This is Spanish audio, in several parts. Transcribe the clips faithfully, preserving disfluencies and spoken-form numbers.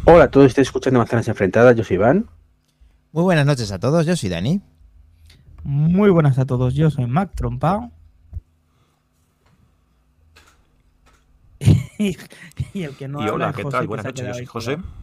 Hola a todos, estoy escuchando Manzanas Enfrentadas, yo soy Iván. Muy buenas noches a todos, yo soy Dani. Muy buenas a todos, yo soy Mac Trompao. y, y el que no Y habla hola, es ¿qué José, tal? que Buenas se ha noches, yo quedado soy ahí José. colgado.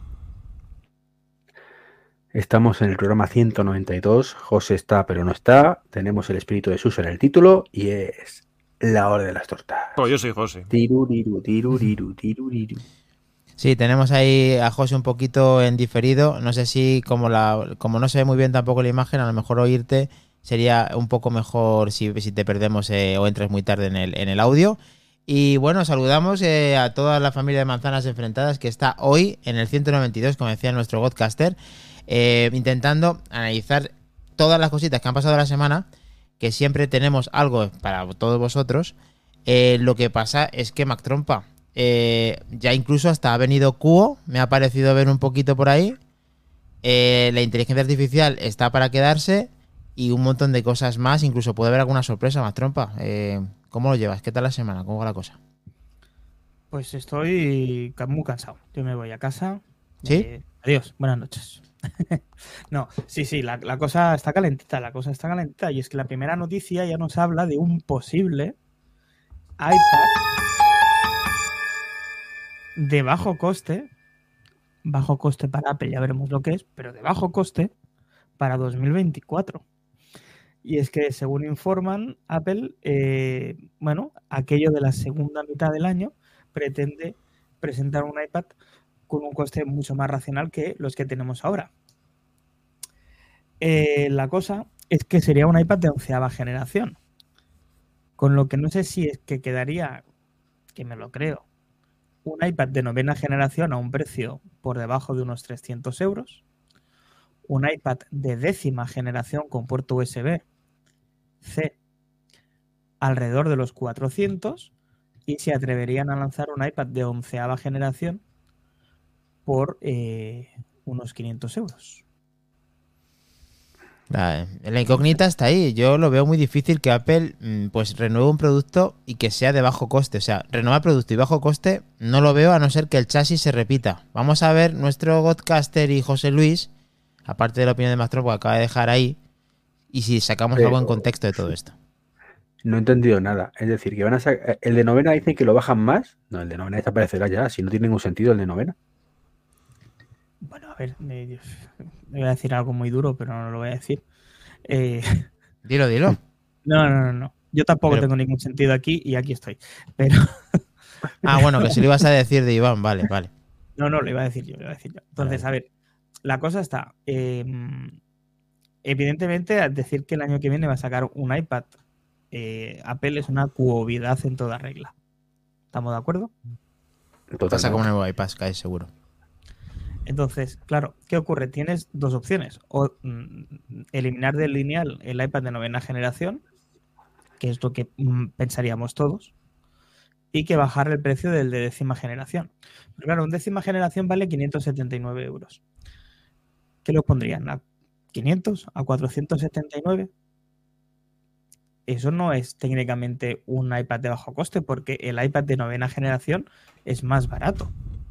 Estamos en el programa ciento noventa y dos, José está pero no está, tenemos el espíritu de Suso en el título y es la hora de las tortas. Pues yo soy José. Tiruriru, tiruriru, tiruriru. Sí, tenemos ahí a José un poquito en diferido. No sé si, como la, como no se ve muy bien tampoco la imagen, a lo mejor oírte sería un poco mejor si, si te perdemos eh, o entras muy tarde en el, en el audio. Y bueno, saludamos eh, a toda la familia de Manzanas Enfrentadas que está hoy en el ciento noventa y dos, como decía nuestro podcaster, eh, intentando analizar todas las cositas que han pasado la semana, que siempre tenemos algo para todos vosotros. Eh, lo que pasa es que Mac Trompa, eh, ya incluso hasta ha venido Cuo, me ha parecido ver un poquito por ahí. Eh, la inteligencia artificial está para quedarse y un montón de cosas más. Incluso puede haber alguna sorpresa, Mac Trompa. Eh, ¿Cómo lo llevas? ¿Qué tal la semana? ¿Cómo va la cosa? Pues estoy ca- muy cansado. Yo me voy a casa. ¿Sí? Eh, adiós, buenas noches. No, sí, sí, la, la cosa está calentita, la cosa está calentita. Y es que la primera noticia ya nos habla de un posible iPad de bajo coste, bajo coste para Apple, ya veremos lo que es, pero de bajo coste para dos mil veinticuatro. Y es que, según informan, Apple, eh, bueno, aquello de la segunda mitad del año pretende presentar un iPad con un coste mucho más racional que los que tenemos ahora. Eh, la cosa es que sería un iPad de onceava generación, con lo que no sé si es que quedaría, que me lo creo, un iPad de novena generación a un precio por debajo de unos trescientos euros, un iPad de décima generación con puerto U S B C alrededor de los cuatrocientos, y se atreverían a lanzar un iPad de onceava generación por eh, unos quinientos euros. La, la incógnita está ahí. Yo lo veo muy difícil que Apple mm, pues renueve un producto y que sea de bajo coste. O sea, renovar producto y bajo coste no lo veo, a no ser que el chasis se repita. Vamos a ver nuestro podcaster y José Luis, aparte de la opinión de Mastro, que acaba de dejar ahí, y si sacamos algo en Pero contexto de todo esto. no he entendido nada, es decir, que van a sacar, el de novena dicen que lo bajan más, no, el de novena desaparecerá ya, si no tiene ningún sentido el de novena. Bueno, a ver, me, me voy a decir algo muy duro, pero no lo voy a decir. Eh, Dilo, dilo. no, no, no, no. Yo tampoco Pero, tengo ningún sentido aquí y aquí estoy. Pero. ah, bueno, que si lo ibas a decir de Iván, vale, vale. No, no, lo iba a decir yo, lo iba a decir yo. Entonces, Vale. a ver, la cosa está. Eh, evidentemente, al decir que el año que viene va a sacar un iPad, eh, Apple es una cuovidad en toda regla. ¿Estamos de acuerdo? Pasa como en Totalmente. el bypass, cae seguro. Entonces, claro, ¿qué ocurre? Tienes dos opciones. O mm, eliminar del lineal el iPad de novena generación, que es lo que mm, pensaríamos todos, y que bajar el precio del de décima generación. Pero claro, un décima generación vale quinientos setenta y nueve euros. ¿Qué lo pondrían? ¿A quinientos? ¿A cuatrocientos setenta y nueve? Eso no es técnicamente un iPad de bajo coste, porque el iPad de novena generación es más barato.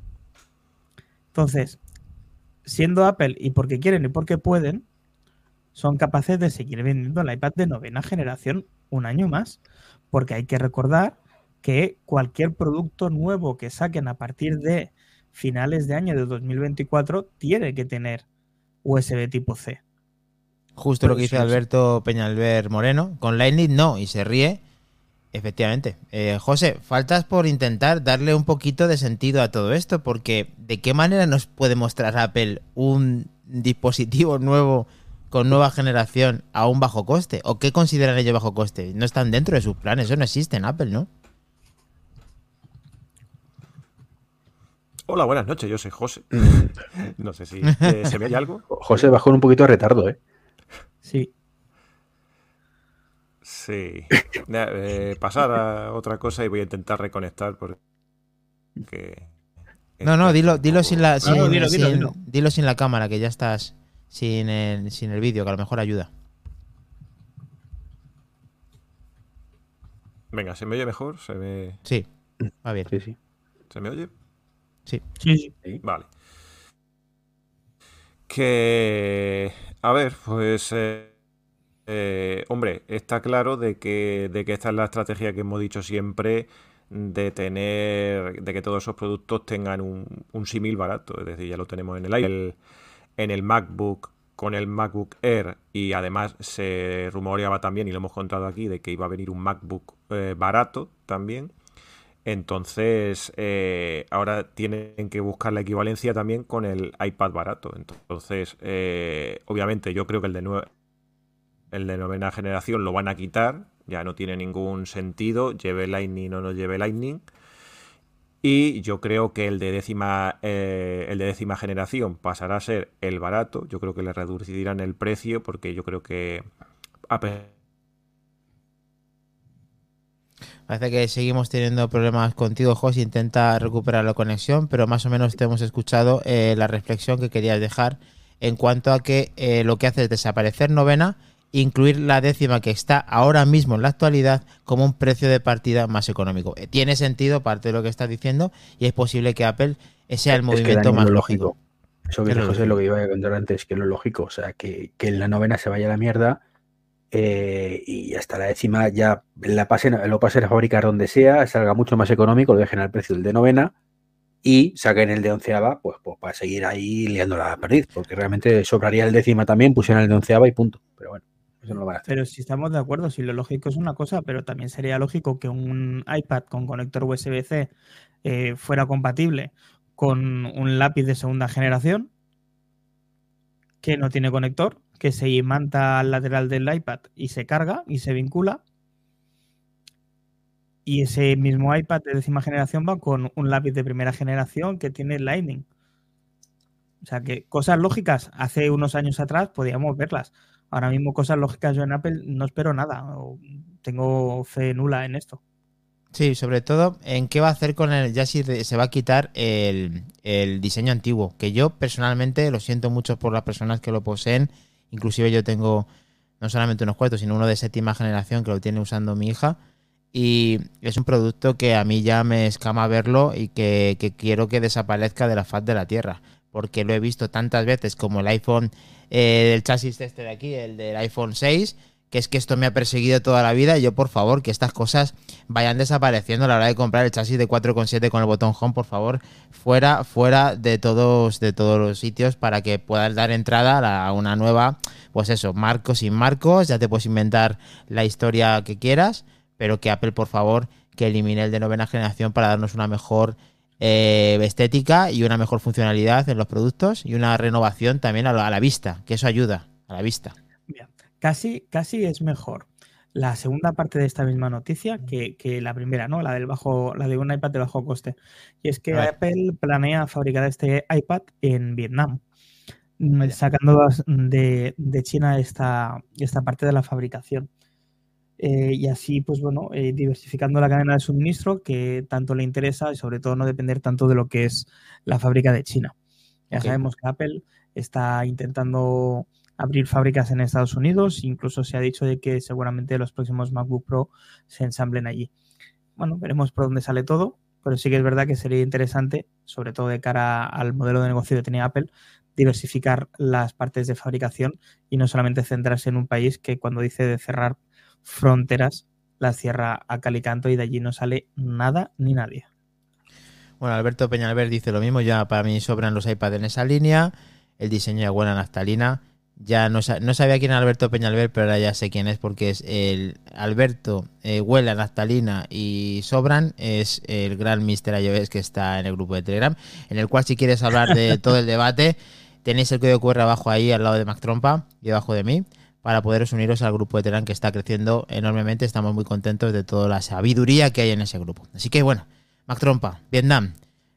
Entonces, siendo Apple, y porque quieren y porque pueden, son capaces de seguir vendiendo el iPad de novena generación un año más, porque hay que recordar que cualquier producto nuevo que saquen a partir de finales de año de dos mil veinticuatro tiene que tener U S B tipo C. Justo lo Pero que dice si los... Alberto Peñalver Moreno. Con Lightning no, y se ríe. Efectivamente. Eh, José, faltas por intentar darle un poquito de sentido a todo esto, porque ¿de qué manera nos puede mostrar Apple un dispositivo nuevo con nueva generación a un bajo coste? ¿O qué consideran ellos bajo coste? No están dentro de sus planes, eso no existe en Apple, ¿no? Hola, buenas noches, yo soy José. Mm, No sé si eh, se me oye algo. José bajó un poquito de retardo, ¿eh? Sí. Sí. Na- eh, pasar a otra cosa y voy a intentar reconectar porque No, esto no, ha hecho dilo, un dilo sin la, poco No, no, raro. sin, dilo, dilo, dilo. sin, dilo sin la cámara, que ya estás sin el, sin el vídeo, que a lo mejor ayuda. Venga, ¿se me oye mejor? ¿Se me, Sí, va bien. Sí, sí. ¿se me oye? Sí. Sí, sí. Sí. Vale. Que, a ver, pues, eh, eh, hombre, está claro de que, de que esta es la estrategia que hemos dicho siempre de tener, de que todos esos productos tengan un, un símil barato. Es decir, ya lo tenemos en el, el en el MacBook, con el MacBook Air, y además se rumoreaba también, y lo hemos contado aquí, de que iba a venir un MacBook eh, barato también. Entonces, eh, ahora tienen que buscar la equivalencia también con el iPad barato. Entonces, eh, obviamente, yo creo que el de, nue- el de novena generación lo van a quitar. Ya no tiene ningún sentido, lleve Lightning o no lleve Lightning. Y yo creo que el de décima, eh, el de décima generación pasará a ser el barato. Yo creo que le reducirán el precio porque yo creo que a pe- Parece que seguimos teniendo problemas contigo, Jos. Intenta recuperar la conexión, pero más o menos te hemos escuchado eh, la reflexión que querías dejar en cuanto a que eh, lo que hace es desaparecer novena, incluir la décima que está ahora mismo en la actualidad como un precio de partida más económico. Eh, tiene sentido parte de lo que estás diciendo y es posible que Apple eh, sea el Es que, movimiento Dani, más lo lógico. lógico. Eso que Es dice lo José es lo lógico. que iba a contar antes, que es lo lógico. O sea, que, que en la novena se vaya a la mierda eh, y hasta la décima ya la pasen, lo pasen a fabricar donde sea, salga mucho más económico, lo dejen al precio del de novena y saquen el de onceava, pues, pues para seguir ahí liando la perdiz, porque realmente sobraría el décima también, pusieran el de onceava y punto. Pero bueno, eso no lo van a hacer. Pero si estamos de acuerdo, si lo lógico es una cosa, pero también sería lógico que un iPad con conector U S B C eh, fuera compatible con un lápiz de segunda generación que no tiene conector, que se imanta al lateral del iPad y se carga y se vincula. Y ese mismo iPad de décima generación va con un lápiz de primera generación que tiene Lightning. O sea que cosas lógicas hace unos años atrás podíamos verlas. Ahora mismo cosas lógicas yo en Apple no espero nada. O tengo fe nula en esto. Sí, sobre todo en qué va a hacer con el, ya si se va a quitar el, el diseño antiguo, que yo personalmente lo siento mucho por las personas que lo poseen, inclusive yo tengo no solamente unos cuantos, sino uno de séptima generación que lo tiene usando mi hija, y es un producto que a mí ya me escama verlo y que, que quiero que desaparezca de la faz de la tierra, porque lo he visto tantas veces como el iPhone, eh, el chasis este de aquí, el del iPhone seis, que es que esto me ha perseguido toda la vida y yo, por favor, que estas cosas vayan desapareciendo a la hora de comprar el chasis de cuatro coma siete con el botón Home, por favor, fuera fuera de todos de todos los sitios para que puedas dar entrada a, la, a una nueva, pues eso, marcos sin marcos, ya te puedes inventar la historia que quieras, pero que Apple, por favor, que elimine el de novena generación para darnos una mejor eh, estética y una mejor funcionalidad en los productos y una renovación también a la, a la vista, que eso ayuda a la vista. Mira, casi, casi es mejor la segunda parte de esta misma noticia que, que la primera, ¿no? La del bajo, la de un iPad de bajo coste. Y es que Apple planea fabricar este iPad en Vietnam, Vaya. sacando de, de China esta, esta parte de la fabricación. Eh, y así, pues bueno, eh, diversificando la cadena de suministro que tanto le interesa y sobre todo no depender tanto de lo que es la fábrica de China. Ya okay. sabemos que Apple está intentando abrir fábricas en Estados Unidos, incluso se ha dicho de que seguramente los próximos MacBook Pro se ensamblen allí. Bueno, veremos por dónde sale todo, pero sí que es verdad que sería interesante, sobre todo de cara al modelo de negocio que tenía Apple, diversificar las partes de fabricación y no solamente centrarse en un país que cuando dice de cerrar fronteras las cierra a cal y canto y de allí no sale nada ni nadie. Bueno, Alberto Peñalver dice lo mismo, ya para mí sobran los iPads en esa línea, el diseño de buena naftalina. Ya no, no sabía quién era Alberto Peñalver, pero ahora ya sé quién es porque es el Alberto eh, Huela, Naftalina y Sobran, es el gran mister iOS que está en el grupo de Telegram, en el cual si quieres hablar de todo el debate, tenéis el código cu erre abajo ahí al lado de Mac Trompa y debajo de mí, para poderos uniros al grupo de Telegram que está creciendo enormemente. Estamos muy contentos de toda la sabiduría que hay en ese grupo. Así que bueno, Mac Trompa, Vietnam.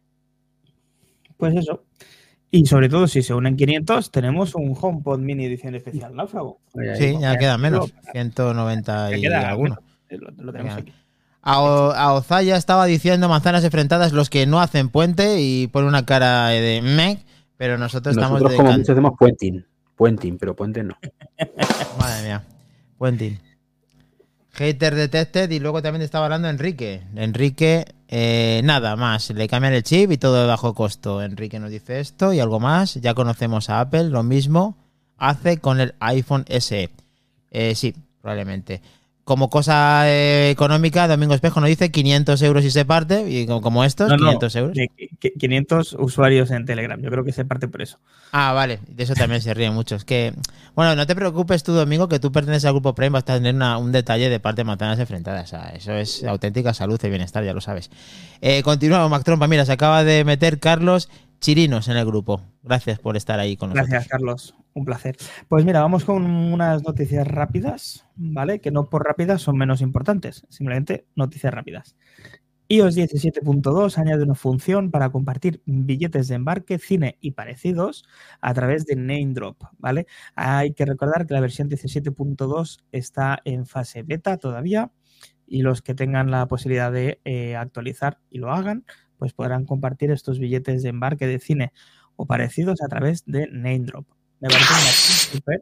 Pues eso. Y sobre todo, si se unen quinientos, tenemos un HomePod Mini edición especial, náufrago. Sí, ya queda menos. ciento noventa y alguno. Lo, lo tenemos aquí. A, a Ozaya estaba diciendo manzanas enfrentadas los que no hacen puente y pone una cara de meh, pero nosotros, nosotros estamos de como can... mucho hacemos puenting. Puenting, pero puente no. Madre mía. Puenting. Hater Detected, y luego también estaba hablando Enrique. Enrique Eh, nada más, le cambian el chip y todo de bajo costo. Enrique nos dice esto y algo más. Ya conocemos a Apple, lo mismo hace con el iPhone ese e. Eh, sí, probablemente. Como cosa eh, económica, Domingo Espejo nos dice quinientos euros y se parte, y como, como estos, No, no, quinientos euros. de quinientos usuarios en Telegram, yo creo que se parte por eso. Ah, vale, de eso también se ríen muchos. Que, bueno, no te preocupes tú, Domingo, que tú perteneces al grupo Prime, vas a tener una, un detalle de parte de manzanas enfrentadas. O sea, eso es auténtica salud y bienestar, ya lo sabes. Eh, continuamos, Mac Trompa. Mira, se acaba de meter Carlos Chirinos en el grupo. Gracias por estar ahí con nosotros. Gracias, Carlos. Un placer. Pues mira, vamos con unas noticias rápidas, ¿vale? Que no por rápidas son menos importantes, simplemente noticias rápidas. iOS diecisiete punto dos añade una función para compartir billetes de embarque, cine y parecidos a través de NameDrop, ¿vale? Hay que recordar que la versión diecisiete punto dos está en fase beta todavía y los que tengan la posibilidad de eh, actualizar y lo hagan, pues podrán compartir estos billetes de embarque de cine o parecidos a través de NameDrop. Me parece una súper,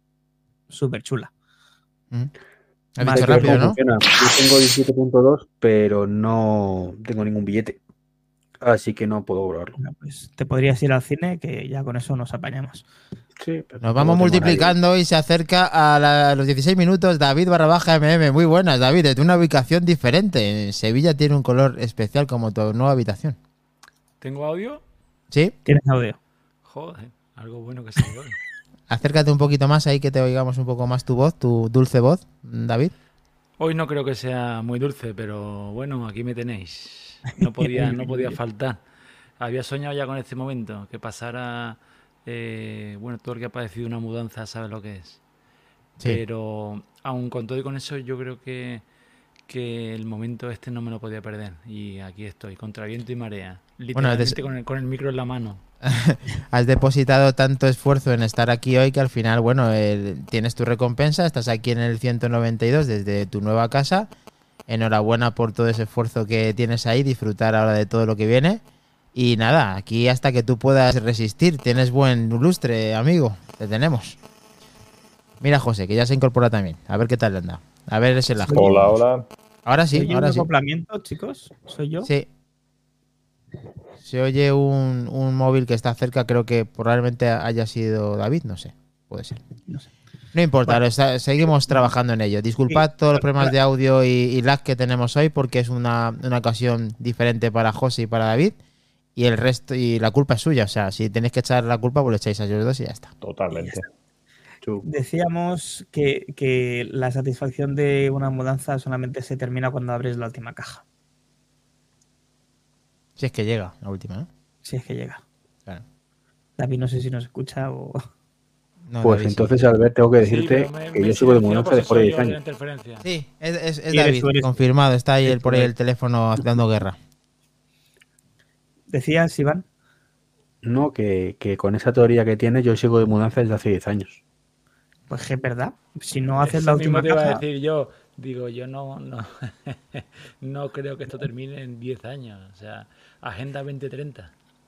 súper chula. Mm. Has dicho rápido, ¿no? Funciona. Yo tengo diecisiete punto dos, pero no tengo ningún billete. Así que no puedo probarlo. Bueno, pues te podrías ir al cine, que ya con eso nos apañamos. Sí, pero nos vamos multiplicando y se acerca a, la, a los dieciséis minutos. David barra baja M M. Muy buenas, David. Desde una ubicación diferente. Sevilla tiene un color especial como tu nueva habitación. ¿Tengo audio? ¿Sí? Tienes audio. Joder, algo bueno que se me oye. Acércate un poquito más ahí que te oigamos un poco más tu voz, tu dulce voz, David. Hoy no creo que sea muy dulce, pero bueno, aquí me tenéis. No podía, no podía faltar. Había soñado ya con este momento, que pasara, eh, bueno, todo el que ha padecido una mudanza sabe lo que es. Sí. Pero aun con todo y con eso, yo creo que, que el momento este no me lo podía perder. Y aquí estoy, contra viento y marea. Literalmente bueno, des... con, el, con el micro en la mano. Has depositado tanto esfuerzo en estar aquí hoy que al final, bueno, eh, tienes tu recompensa, estás aquí en el ciento noventa y dos desde tu nueva casa. Enhorabuena por todo ese esfuerzo que tienes ahí, disfrutar ahora de todo lo que viene. Y nada, aquí hasta que tú puedas resistir, tienes buen lustre, amigo, te tenemos. Mira, José, que ya se incorpora también, a ver qué tal le anda. A ver ese la. Hola, hola. Ahora sí, ¿Soy ahora un sí. acoplamiento, chicos? ¿Soy yo? Sí. Se oye un, un móvil que está cerca, creo que probablemente haya sido David, no sé, puede ser. No sé. No importa, bueno, está, seguimos trabajando en ello. Disculpad sí, todos los problemas de audio y, y lag que tenemos hoy porque es una, una ocasión diferente para José y para David y el resto, y la culpa es suya, o sea, si tenéis que echar la culpa, pues lo echáis a ellos dos y ya está. Totalmente. Decíamos que, que la satisfacción de una mudanza solamente se termina cuando abres la última caja. Si es que llega la última, ¿no? Si es que llega. Claro. David, no sé si nos escucha o... No, pues David, entonces, sí. Albert, tengo que decirte sí, me, que me yo sigo de mudanza después de diez años. Sí, es, es, es David, eres, eres, confirmado. Está ahí el, por ahí el teléfono dando guerra. ¿Decías, Iván? No, que, que con esa teoría que tienes yo sigo de mudanza desde hace diez años. Pues que es verdad. Si no haces Eso la última mismo te caja... iba a decir yo. Digo, yo no, no, no creo que esto termine en diez años. O sea, Agenda veinte treinta.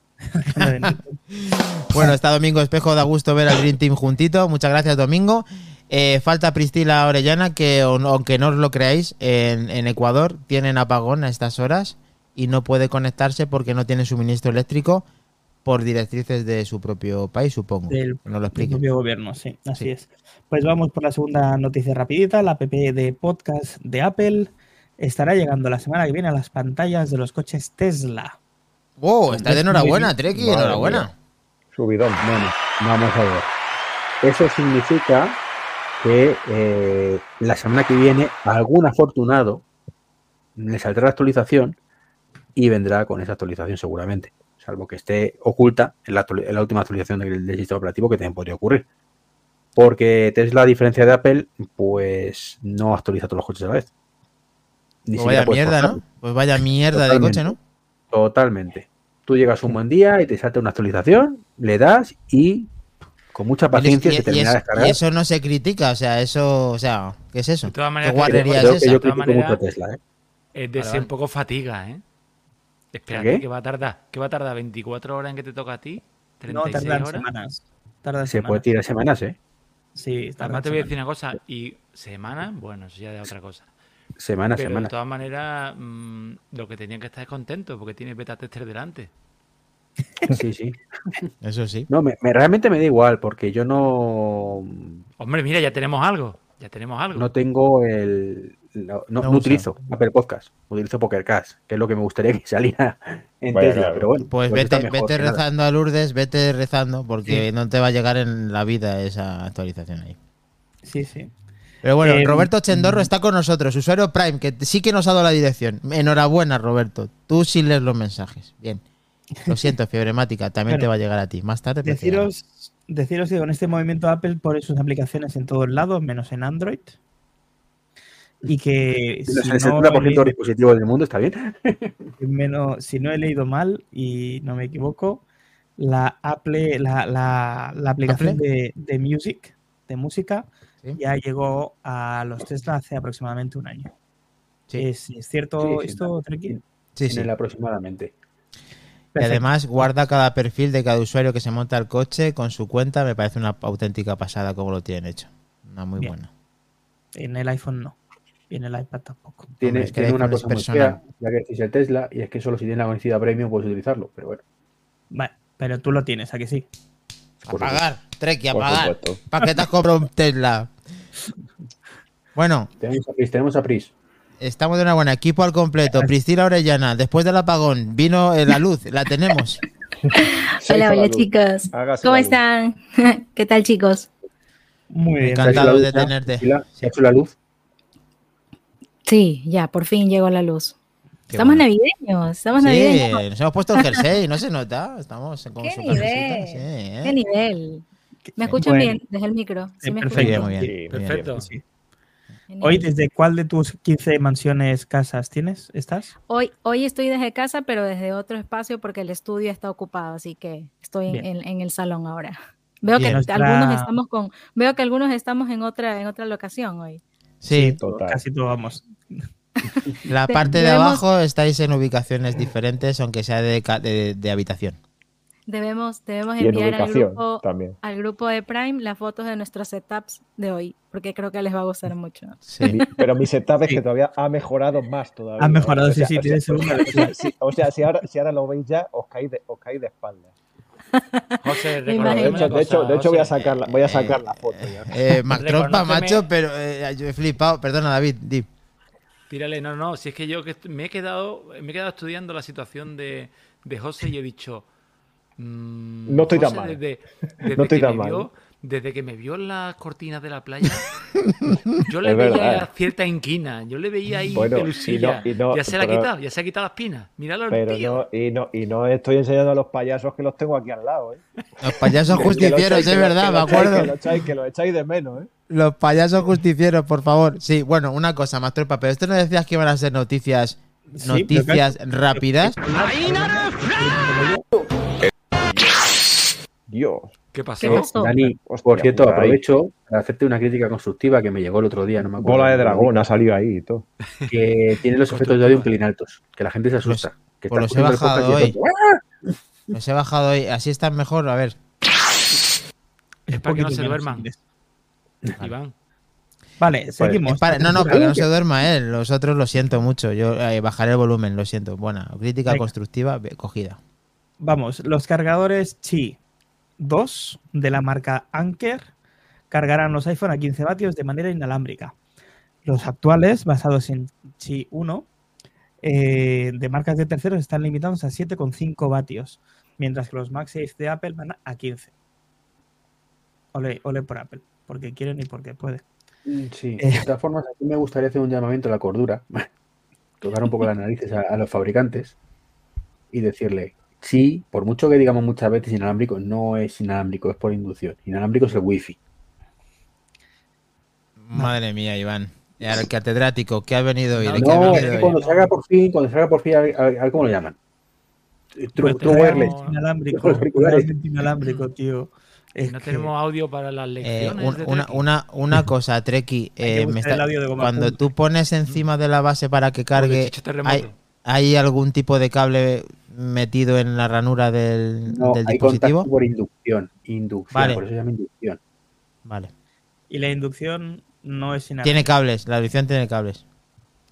Bueno, está Domingo Espejo, da gusto ver al Dream Team juntito. Muchas gracias, Domingo. Eh, falta Priscila Orellana, que aunque no os lo creáis, en, en Ecuador tienen apagón a estas horas y no puede conectarse porque no tiene suministro eléctrico por directrices de su propio país, supongo. Del, no lo explique. del propio gobierno, sí, así sí. es. Pues vamos por la segunda noticia rapidita. La app de podcast de Apple estará llegando la semana que viene a las pantallas de los coches Tesla. ¡Wow! Está de enhorabuena, Treki, enhorabuena. Subidón. Bueno, vamos a ver. Eso significa que eh, la semana que viene algún afortunado le saldrá la actualización y vendrá con esa actualización seguramente. Salvo que esté oculta en la, en la última actualización del, del sistema operativo, que también podría ocurrir. Porque Tesla, a diferencia de Apple, pues no actualiza todos los coches a la vez. Ni pues vaya mierda, ¿no? Pues vaya mierda Totalmente. de coche, ¿no? Totalmente. Tú llegas un buen día y te salta una actualización, le das y con mucha paciencia y, se termina y de descargar. Y eso no se critica, o sea, eso, o sea, ¿qué es eso? De todas maneras, ¿qué guarrería yo, es esa? Yo de critico manera, mucho Tesla, ¿eh? Es de vale, ser vale. un poco fatiga, ¿eh? Espérate, que va a tardar, que va a tardar veinticuatro horas en que te toca a ti, treinta y seis no, tardan horas. Semanas. Tardan se semanas. puede tirar semanas, ¿eh? Sí, además te voy a decir una cosa, y semanas, bueno, eso ya de otra cosa. Semana a Pero semana. de todas maneras, mmm, lo que tenían que estar es contentos porque tiene beta tester delante. Sí, sí. Eso sí. No, me, me- realmente me da igual, porque yo no, Hombre, mira, ya tenemos algo. Ya tenemos algo. no tengo el. No, no- No no usa. utilizo Apple Podcast, utilizo Pokercast, que es lo que me gustaría que saliera en Vaya, Tesla. claro. Pero bueno, Pues pues está vete, mejor vete que nada. rezando a Lourdes, vete rezando, porque no te va a llegar en la vida esa actualización ahí. Sí, sí. Pero bueno, Eh, Roberto Chendorro está con nosotros, usuario Prime, que sí que nos ha dado la dirección. Enhorabuena, Roberto. Tú sí lees los mensajes. Bien. Lo siento, Fiebremática, también Bueno, te va a llegar a ti. Más tarde. pero te llegará. Deciros, deciros que con este movimiento Apple pone sus aplicaciones en todos lados, menos en Android. Y que Si no si es el no, setenta por he ciento de leído, los dispositivos del mundo, está bien. menos, si no he leído mal y no me equivoco, la Apple, la, la, la aplicación ¿Apple? de, de Music, de música, Sí. ya llegó a los Tesla hace aproximadamente un año. Sí. ¿Es, es cierto Sí, sí, esto, Treki? Sí, En sí. el aproximadamente. Y además guarda cada perfil de cada usuario que se monta el coche con su cuenta. Me parece una auténtica pasada como lo tienen hecho. Una muy Bien. buena. En el iPhone no. Y en el iPad tampoco. Tiene, Hombre, es que el tiene una iPhone es cosa muy personal. fea, ya que decís el Tesla, y es que solo si tienes la conocida Premium puedes utilizarlo. Pero bueno, Vale, pero tú lo tienes, ¿a que sí? por Apagar, Treki, Por apagar. supuesto. ¿Para qué te has comprado un Tesla? Bueno, Tenemos a Pris, tenemos a Pris. estamos de una buena. Equipo al completo. Priscila Orellana, después del apagón, vino eh, la luz, la tenemos. Se Hola, hizo la hola luz. chicos. Hágase ¿Cómo la luz. están? ¿Qué tal chicos? Muy bien. Encantado. ¿Se ha hecho la de luz ya, tenerte. Priscila? ¿Se ha hecho la luz? Sí, ya, por fin llegó la luz. Qué Estamos bueno. navideños, estamos Sí, navideños. nos hemos puesto el jersey, no se nota. Estamos con ¿Qué super nivel? cositas, sí, ¿eh? ¿Qué nivel? ¿Me escuchan Bueno. bien desde el micro? ¿Sí Eh, me perfecto. Muy bien, muy bien. Sí, Perfecto. Sí. escuchan? Hoy, Genial. ¿desde cuál de tus quince mansiones, casas tienes? ¿Estás? Hoy, hoy estoy desde casa, pero desde otro espacio porque el estudio está ocupado, así que estoy en, Bien. en- en el salón ahora. Veo Bien. que Nuestra- algunos estamos con, veo que algunos estamos en otra, en otra locación hoy. Sí, Total. Casi todos vamos. la Te- parte de debemos- abajo estáis en ubicaciones diferentes, aunque sea de, ca- de- de habitación. Debemos, debemos Y en enviar al ubicación grupo, también. al grupo de Prime las fotos de nuestros setups de hoy, porque creo que les va a gustar mucho. Sí. Mi- pero mi setup es Sí. que todavía ha mejorado más todavía. Ha mejorado, O sí, sea, sí, o tiene sea, segunda o sea, sí, o sea, si ahora, si ahora lo veis ya, os caéis de, os caéis de espaldas. José, Me Bueno, de imagino. reconóceme hecho, una de hecho, cosa, de hecho voy a José. sacar la, voy a sacar la foto ya. Eh, Mac Trompa, Reconóceme- macho, pero eh, yo he flipado. Perdona, David, di. Tírale, no, no, si es que yo que est- me he quedado, me he quedado estudiando la situación de, de José y he dicho. mm, No estoy tan José, mal. Desde, desde No estoy que tan me mal. vio, desde que me vio en las cortinas de la playa, yo le Es veía verdad. cierta inquina, yo le veía ahí Bueno, y pelusilla. no- y no- ya se la ha pero- quitado, ya se ha quitado las pinas. Míralo al Pero tío. no, y no, y no estoy enseñando a los payasos que los tengo aquí al lado, ¿eh? Los payasos Que lo justicieros, echáis- es que lo- verdad, que me lo echáis- acuerdo. Que lo echáis, que lo echáis de menos, ¿eh? Los payasos justicieros, por favor. Sí, bueno, una cosa, Mac Trompa, pero esto no decías que iban a ser noticias, Sí, noticias pero rápidas. Dios. ¿Qué pasó? ¿Qué pasó? Dani, Hostia, por cierto, por ahí. aprovecho para hacerte una crítica constructiva que me llegó el otro día, no me acuerdo. Bola de dragón ha salido ahí y todo. Que tiene los efectos de audio un pelín altos, que la gente se asusta. Que pues está los he escuchando el bajado podcast y es otro, Los he bajado hoy, así están mejor, a ver. Es para que no poquito se menos, duerman. si quieres. Iván. Vale, seguimos. Es para- no, no, para que no se duerma él. Los otros lo siento mucho. Yo eh, bajaré el volumen, lo siento. Buena, crítica Venga. constructiva, be- cogida. Vamos, los cargadores Qi dos de la marca Anker cargarán los iPhone a quince vatios de manera inalámbrica. Los actuales, basados en Qi uno, eh, de marcas de terceros, están limitados a siete coma cinco vatios, mientras que los MagSafe de Apple van a quince. Ole, ole por Apple, porque quieren y porque pueden. Sí, Eh. de todas formas, aquí me gustaría hacer un llamamiento a la cordura, tocar un poco las narices a, a los fabricantes y decirle, sí, por mucho que digamos muchas veces inalámbrico, no es inalámbrico, es por inducción. Inalámbrico es el wifi. Madre mía, Iván. Y ahora el catedrático, ¿qué ha venido hoy? No, ¿De qué ha No, venido es que hoy? cuando salga por fin, cuando salga por fin, a, ver- a ver cómo lo llaman. True, Pues true te wireless. traemos inalámbrico, Los auriculares. realmente inalámbrico, tío. Es No que- tenemos audio para las Eh, lecciones. un- de una, trekking. una, una cosa, Treki. Hay que eh, me buscar está- el audio de goma cuando punta. tú pones encima de la base para que O de cargue, chicho terremoto. ¿hay, hay algún tipo de cable metido en la ranura del, No, del hay dispositivo? contacto por inducción. Inducción, Vale. por eso se llama inducción. Vale. Y la inducción no es inalámbrica. Tiene cables, la edición tiene cables.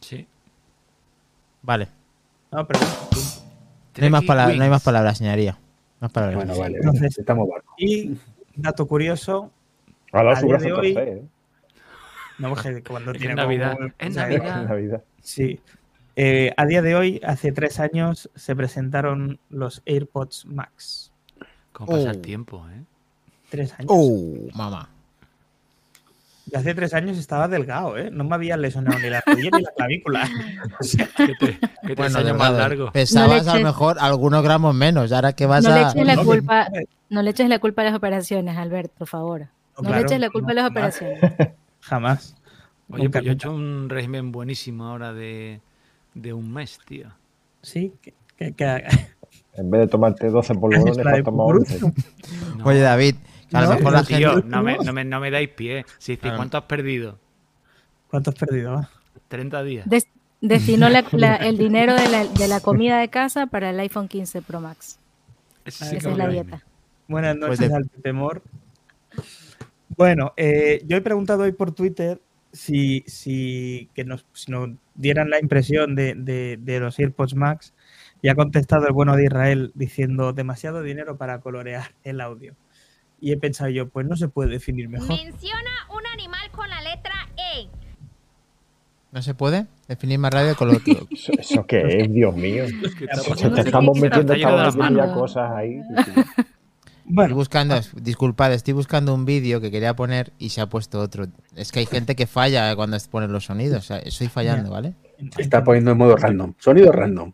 Sí. Vale. No, pero... No hay más, palabras, no hay más palabras, señoría. Más palabras. Bueno, vale, Entonces, estamos barco. Y, dato curioso, Ahora a su día brazo de hoy... torcer, ¿eh? No, que cuando Es tiene Navidad. como- Es o sea, Navidad. En Navidad. Sí. Eh, a día de hoy, hace tres años, se presentaron los AirPods Max. Como pasa el Oh. tiempo, ¿eh? Tres años. ¡Oh, mamá! Y hace tres años estaba delgado, ¿eh? No me había lesionado ni la rodilla ni la clavícula. O sea, Que, te, que tres Bueno, años más delgado. largo. Pesabas No le a lo eches- mejor algunos gramos menos. Ahora que vas No le a. eches la no, culpa, me- no le eches la culpa a las operaciones, Albert, por favor. No, No claro, le eches la culpa a las jamás. operaciones. Jamás. Oye, Nunca, pues yo he nunca. hecho un régimen buenísimo ahora de, de un mes, tío. Sí, que, que- que- En vez de tomarte doce polvorones, la de has tomado once. Pururu. No, Oye, David, que a lo No, mejor pero la tío, gente. no me, no, me, no me dais pie. Si dices, Claro. ¿cuánto has perdido? ¿Cuánto has perdido? va? treinta días. Des- destinó la- la- el dinero de la, de la comida de casa para el iPhone quince Pro Max. Ese Esa sí Esa que es me la viene. dieta. Buenas noches Pues de- al temor. Bueno, eh, yo he preguntado hoy por Twitter si, si, que nos, si nos dieran la impresión de, de- de los AirPods Max y ha contestado el bueno de Israel diciendo demasiado dinero para colorear el audio. Y he pensado yo, pues no se puede definir mejor. Menciona un animal con la letra E. ¿No se puede definir más rápido con lo que. ¿Eso, eso qué es, Dios mío? Es que Claro, te- pues Te no sé estamos qué- metiendo, está yendo de las estamos metiendo ya manos. cosas ahí. Estoy Bueno, buscando, disculpad, estoy buscando un vídeo que quería poner y se ha puesto otro. Es que hay gente que falla cuando ponen los sonidos. O sea, estoy fallando, ¿vale? Está poniendo en modo random. Sonido random.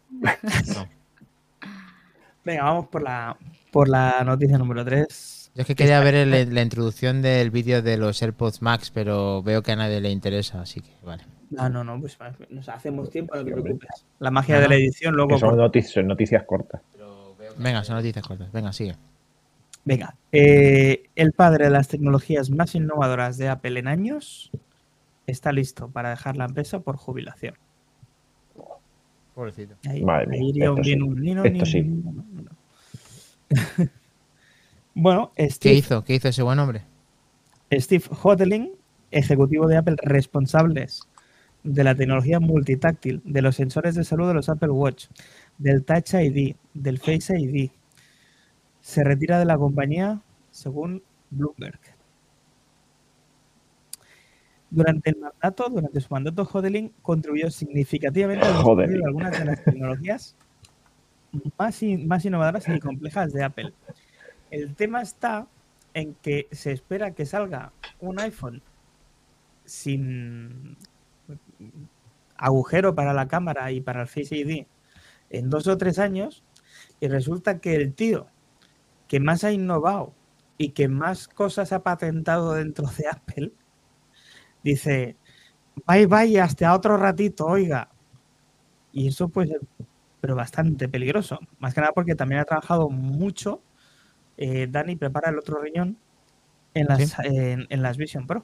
venga, vamos por la, por la noticia número tres. Yo es que quería ver el- la introducción del vídeo de los AirPods Max, pero veo que a nadie le interesa, así que vale. Ah, no, no, pues nos hacemos tiempo, no te Sí, hombre. preocupes. La magia Ajá. de la edición luego... Que son por- noticias, noticias cortas. Venga, son noticias cortas. Venga, sigue. Venga, eh, el padre de las tecnologías más innovadoras de Apple en años está listo para dejar la empresa por jubilación. Pobrecito. Ahí, Madre mía, ahí iría esto un sí, bien, un nino, esto nino, sí. nino, nino, nino. Bueno, ¿Qué Steve, hizo? ¿Qué hizo ese buen hombre? Steve Hoteling, ejecutivo de Apple responsables de la tecnología multitáctil, de los sensores de salud de los Apple Watch, del Touch I D, del Face I D, se retira de la compañía según Bloomberg. Durante el mandato, durante su mandato, Hoteling contribuyó significativamente al desarrollo Hoteling. de algunas de las tecnologías más, in- más innovadoras y complejas de Apple. El tema está en que se espera que salga un iPhone sin agujero para la cámara y para el Face I D en dos o tres años y resulta que el tío que más ha innovado y que más cosas ha patentado dentro de Apple dice bye bye hasta otro ratito, oiga. Y eso puede ser pero bastante peligroso, más que nada porque también ha trabajado mucho eh, Dani prepara el otro riñón en las, Sí. en, en las Vision Pro.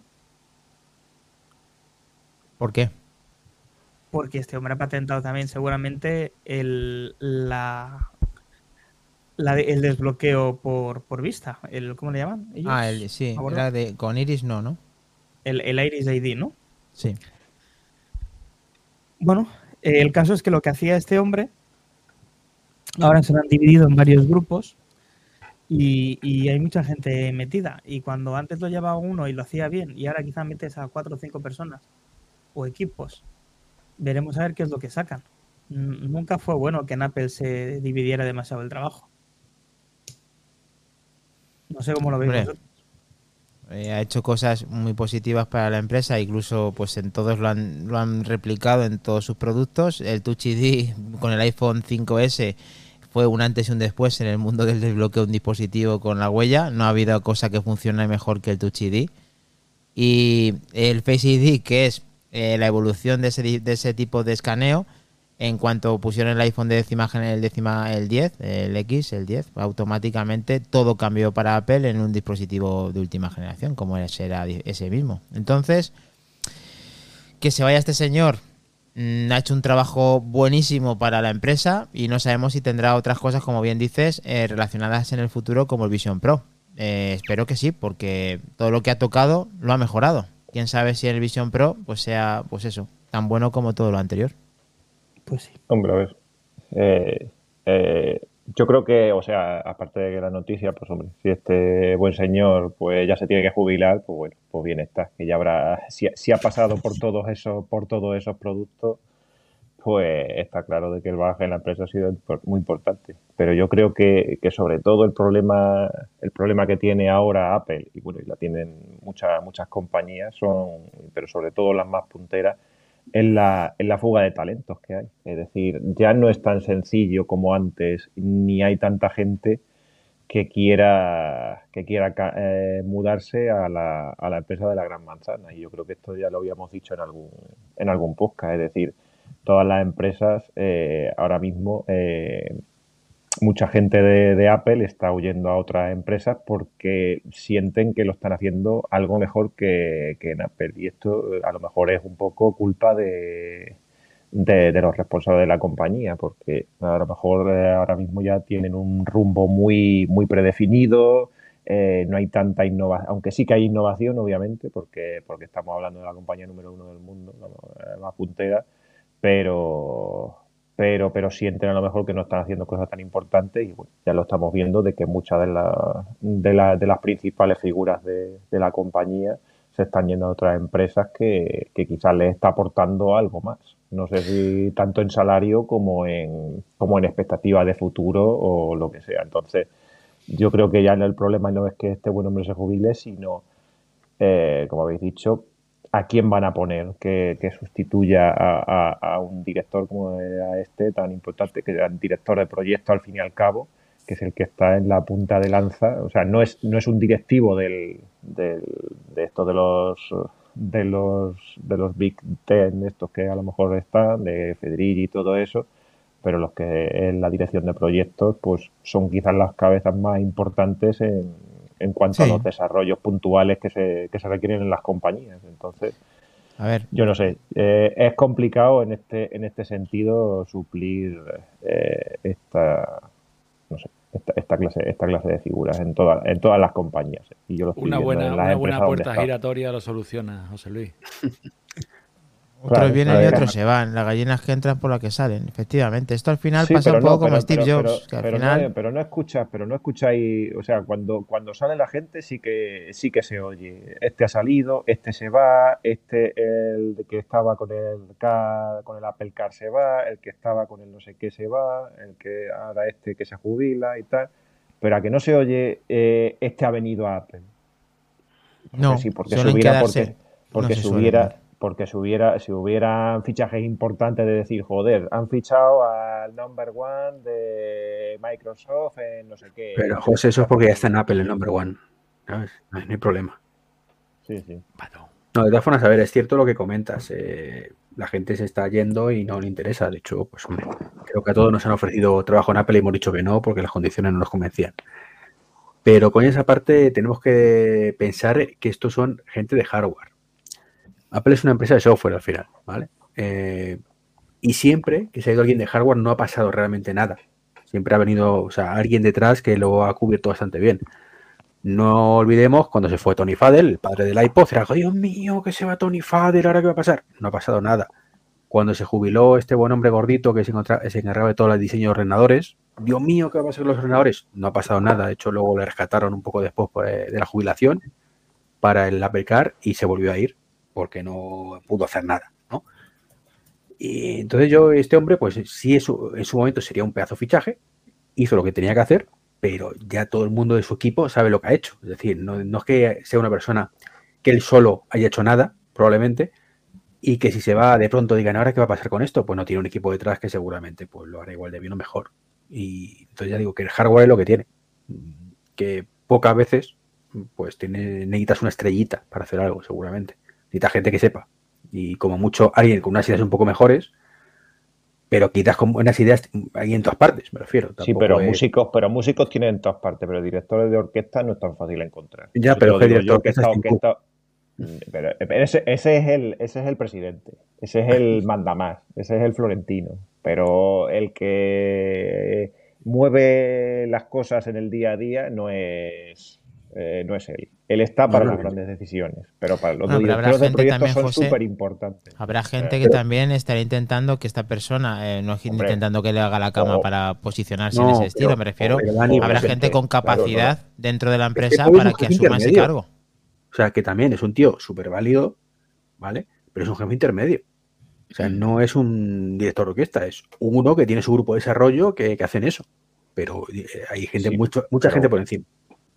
¿Por qué? Porque este hombre ha patentado también seguramente el, la, la de- el desbloqueo por, por vista. El, ¿Cómo le llaman? ellos? Ah, el, sí, Ah, bueno. era de, con Iris no, ¿no? El, el Iris I D, ¿no? Sí. Bueno, eh, el caso es que lo que hacía este hombre, ahora se lo han dividido en varios grupos y, y hay mucha gente metida. Y cuando antes lo llevaba uno y lo hacía bien y ahora quizá metes a cuatro o cinco personas o equipos, veremos a ver qué es lo que sacan. N- Nunca fue bueno que en Apple se dividiera demasiado el trabajo. No sé cómo lo veis Hombre, vosotros. Eh, ha hecho cosas muy positivas para la empresa, incluso pues en todos lo han, lo han replicado en todos sus productos. El Touch I D con el iPhone cinco ese fue un antes y un después en el mundo del desbloqueo de un dispositivo con la huella. No ha habido cosa que funcione mejor que el Touch I D. Y el Face I D, que es eh, la evolución de ese, di- de ese tipo de escaneo, en cuanto pusieron el iPhone de décima gen- el décima, el diez, el X, el diez, automáticamente todo cambió para Apple en un dispositivo de última generación, como ese era di- ese mismo. Entonces, que se vaya este señor, mm, ha hecho un trabajo buenísimo para la empresa y no sabemos si tendrá otras cosas, como bien dices, eh, relacionadas en el futuro como el Vision Pro. Eh, espero que sí, porque todo lo que ha tocado lo ha mejorado. Quién sabe si el Vision Pro pues sea, pues eso, tan bueno como todo lo anterior. Pues sí. Hombre, a ver. Eh, eh, yo creo que, o sea, aparte de que la noticia, pues hombre, si este buen señor pues ya se tiene que jubilar, pues bueno, pues bien está, que ya habrá, si, si ha pasado por todos esos, por todos esos productos, pues está claro de que el bagaje en la empresa ha sido muy importante. Pero yo creo que, que sobre todo el problema, el problema que tiene ahora Apple, y bueno, y la tienen muchas, muchas compañías, son, pero sobre todo las más punteras, es la, es la fuga de talentos que hay. Es decir, ya no es tan sencillo como antes, ni hay tanta gente que quiera, que quiera eh, mudarse a la, a la empresa de la gran manzana. Y yo creo que esto ya lo habíamos dicho en algún, en algún podcast. Es decir, todas las empresas eh, ahora mismo, eh, mucha gente de, de Apple está huyendo a otras empresas porque sienten que lo están haciendo algo mejor que, que en Apple. Y esto a lo mejor es un poco culpa de, de, de los responsables de la compañía, porque a lo mejor eh, ahora mismo ya tienen un rumbo muy, muy predefinido. Eh, no hay tanta innovación, aunque sí que hay innovación, obviamente, porque, porque estamos hablando de la compañía número uno del mundo, la más puntera, pero, pero, pero sienten a lo mejor que no están haciendo cosas tan importantes y bueno, ya lo estamos viendo de que muchas de, la, de, la, de las principales figuras de, de la compañía se están yendo a otras empresas que, que quizás les está aportando algo más. No sé si tanto en salario como en, como en expectativas de futuro o lo que sea. Entonces, yo creo que ya el problema no es que este buen hombre se jubile, sino, eh, como habéis dicho, a quién van a poner que, que sustituya a, a, a un director como era este, tan importante, que era el director de proyecto al fin y al cabo, que es el que está en la punta de lanza. O sea, no es, no es un directivo del, del, de estos de los de los de los Big Ten, estos que a lo mejor están, de Federici y todo eso, pero los que en la dirección de proyectos pues son quizás las cabezas más importantes en, en cuanto sí. a los desarrollos puntuales que se, que se requieren en las compañías. Entonces, a ver, yo no sé, eh, es complicado en este en este sentido suplir eh, esta no sé esta, esta clase esta clase de figuras en todas en todas las compañías. Y yo lo estoy una viendo buena en las una buena puerta está. giratoria lo soluciona, José Luis. Otros Claro, vienen ver, y otros se van. Las gallinas que entran por las que salen. Efectivamente. Esto al final sí, pasa un no, poco pero, como Steve pero, Jobs. pero, que al pero, final... no, pero no escuchas, pero no escucháis, o sea, cuando, cuando sale la gente sí que sí que se oye. Este ha salido, este se va, este el que estaba con el car, con el Apple Car se va, el que estaba con el no sé qué se va, el que ahora este que se jubila y tal. Pero a que no se oye, eh, este ha venido a Apple. Porque no, sí, porque suelen subiera, quedarse, porque, porque no se subiera. suelen Porque si hubiera, si hubieran fichajes importantes de decir, joder, han fichado al number one de Microsoft en no sé qué. Pero José, eso es porque ya está en Apple el number one, ¿sabes? No hay, no hay problema. Sí, sí. No, de todas formas, a ver, es cierto lo que comentas. Eh, la gente se está yendo y no le interesa. De hecho, pues hombre, creo que a todos nos han ofrecido trabajo en Apple y hemos dicho que no porque las condiciones no nos convencían. Pero con esa parte tenemos que pensar que estos son gente de hardware. Apple es una empresa de software al final, ¿vale? Eh, y siempre que se ha ido alguien de hardware no ha pasado realmente nada. Siempre ha venido, o sea, alguien detrás que lo ha cubierto bastante bien. No olvidemos cuando se fue Tony Fadell, el padre del iPod, era, Dios mío, que se va Tony Fadell, ¿ahora qué va a pasar? No ha pasado nada. Cuando se jubiló este buen hombre gordito que se, se encargaba de todo el diseño de ordenadores, Dios mío, ¿qué va a pasar con los ordenadores? No ha pasado nada. De hecho, luego le rescataron un poco después de la jubilación para el Apple Car y se volvió a ir porque no pudo hacer nada, ¿no? Y entonces yo, este hombre, pues sí, en su, en su momento sería un pedazo fichaje, hizo lo que tenía que hacer, pero ya todo el mundo de su equipo sabe lo que ha hecho. Es decir, no, no es que sea una persona que él solo haya hecho nada, probablemente, y que si se va de pronto digan, ¿ahora qué va a pasar con esto? Pues no tiene un equipo detrás que seguramente pues lo hará igual de bien o mejor. Y entonces ya digo que el hardware es lo que tiene, que pocas veces pues tiene, necesitas una estrellita para hacer algo, seguramente. Necesitas gente que sepa. Y como mucho, alguien con unas ideas un poco mejores, pero quitas con buenas ideas ahí en todas partes, me refiero. Sí, pero es... músicos, pero músicos tienen en todas partes, pero directores de orquesta no es tan fácil encontrar. Ya, Eso pero que director que está orquesta. Pero, pero ese, ese es el, ese es el presidente, ese es el mandamás, ese es el florentino. Pero el que mueve las cosas en el día a día no es eh, no es él. Él está para No, las no, grandes decisiones, pero para los Bueno, pero habrá directores de gente proyectos también, son José, súper importantes. Habrá gente Eh, que también estará intentando que esta persona, eh, no es Hombre. intentando que le haga la cama O- para posicionarse No, en ese estilo, pero- me refiero, pero, Dani, habrá pero gente que- con claro, capacidad dentro de la Es que empresa Pau es para un que jefe asuma ese intermedio. cargo. O sea, que también es un tío súper válido, ¿vale? Pero es un jefe intermedio. O sea, no es un director de orquesta, es uno que tiene su grupo de desarrollo que, que hacen eso. Pero eh, hay gente, Sí, mucho, mucha pero- gente por encima.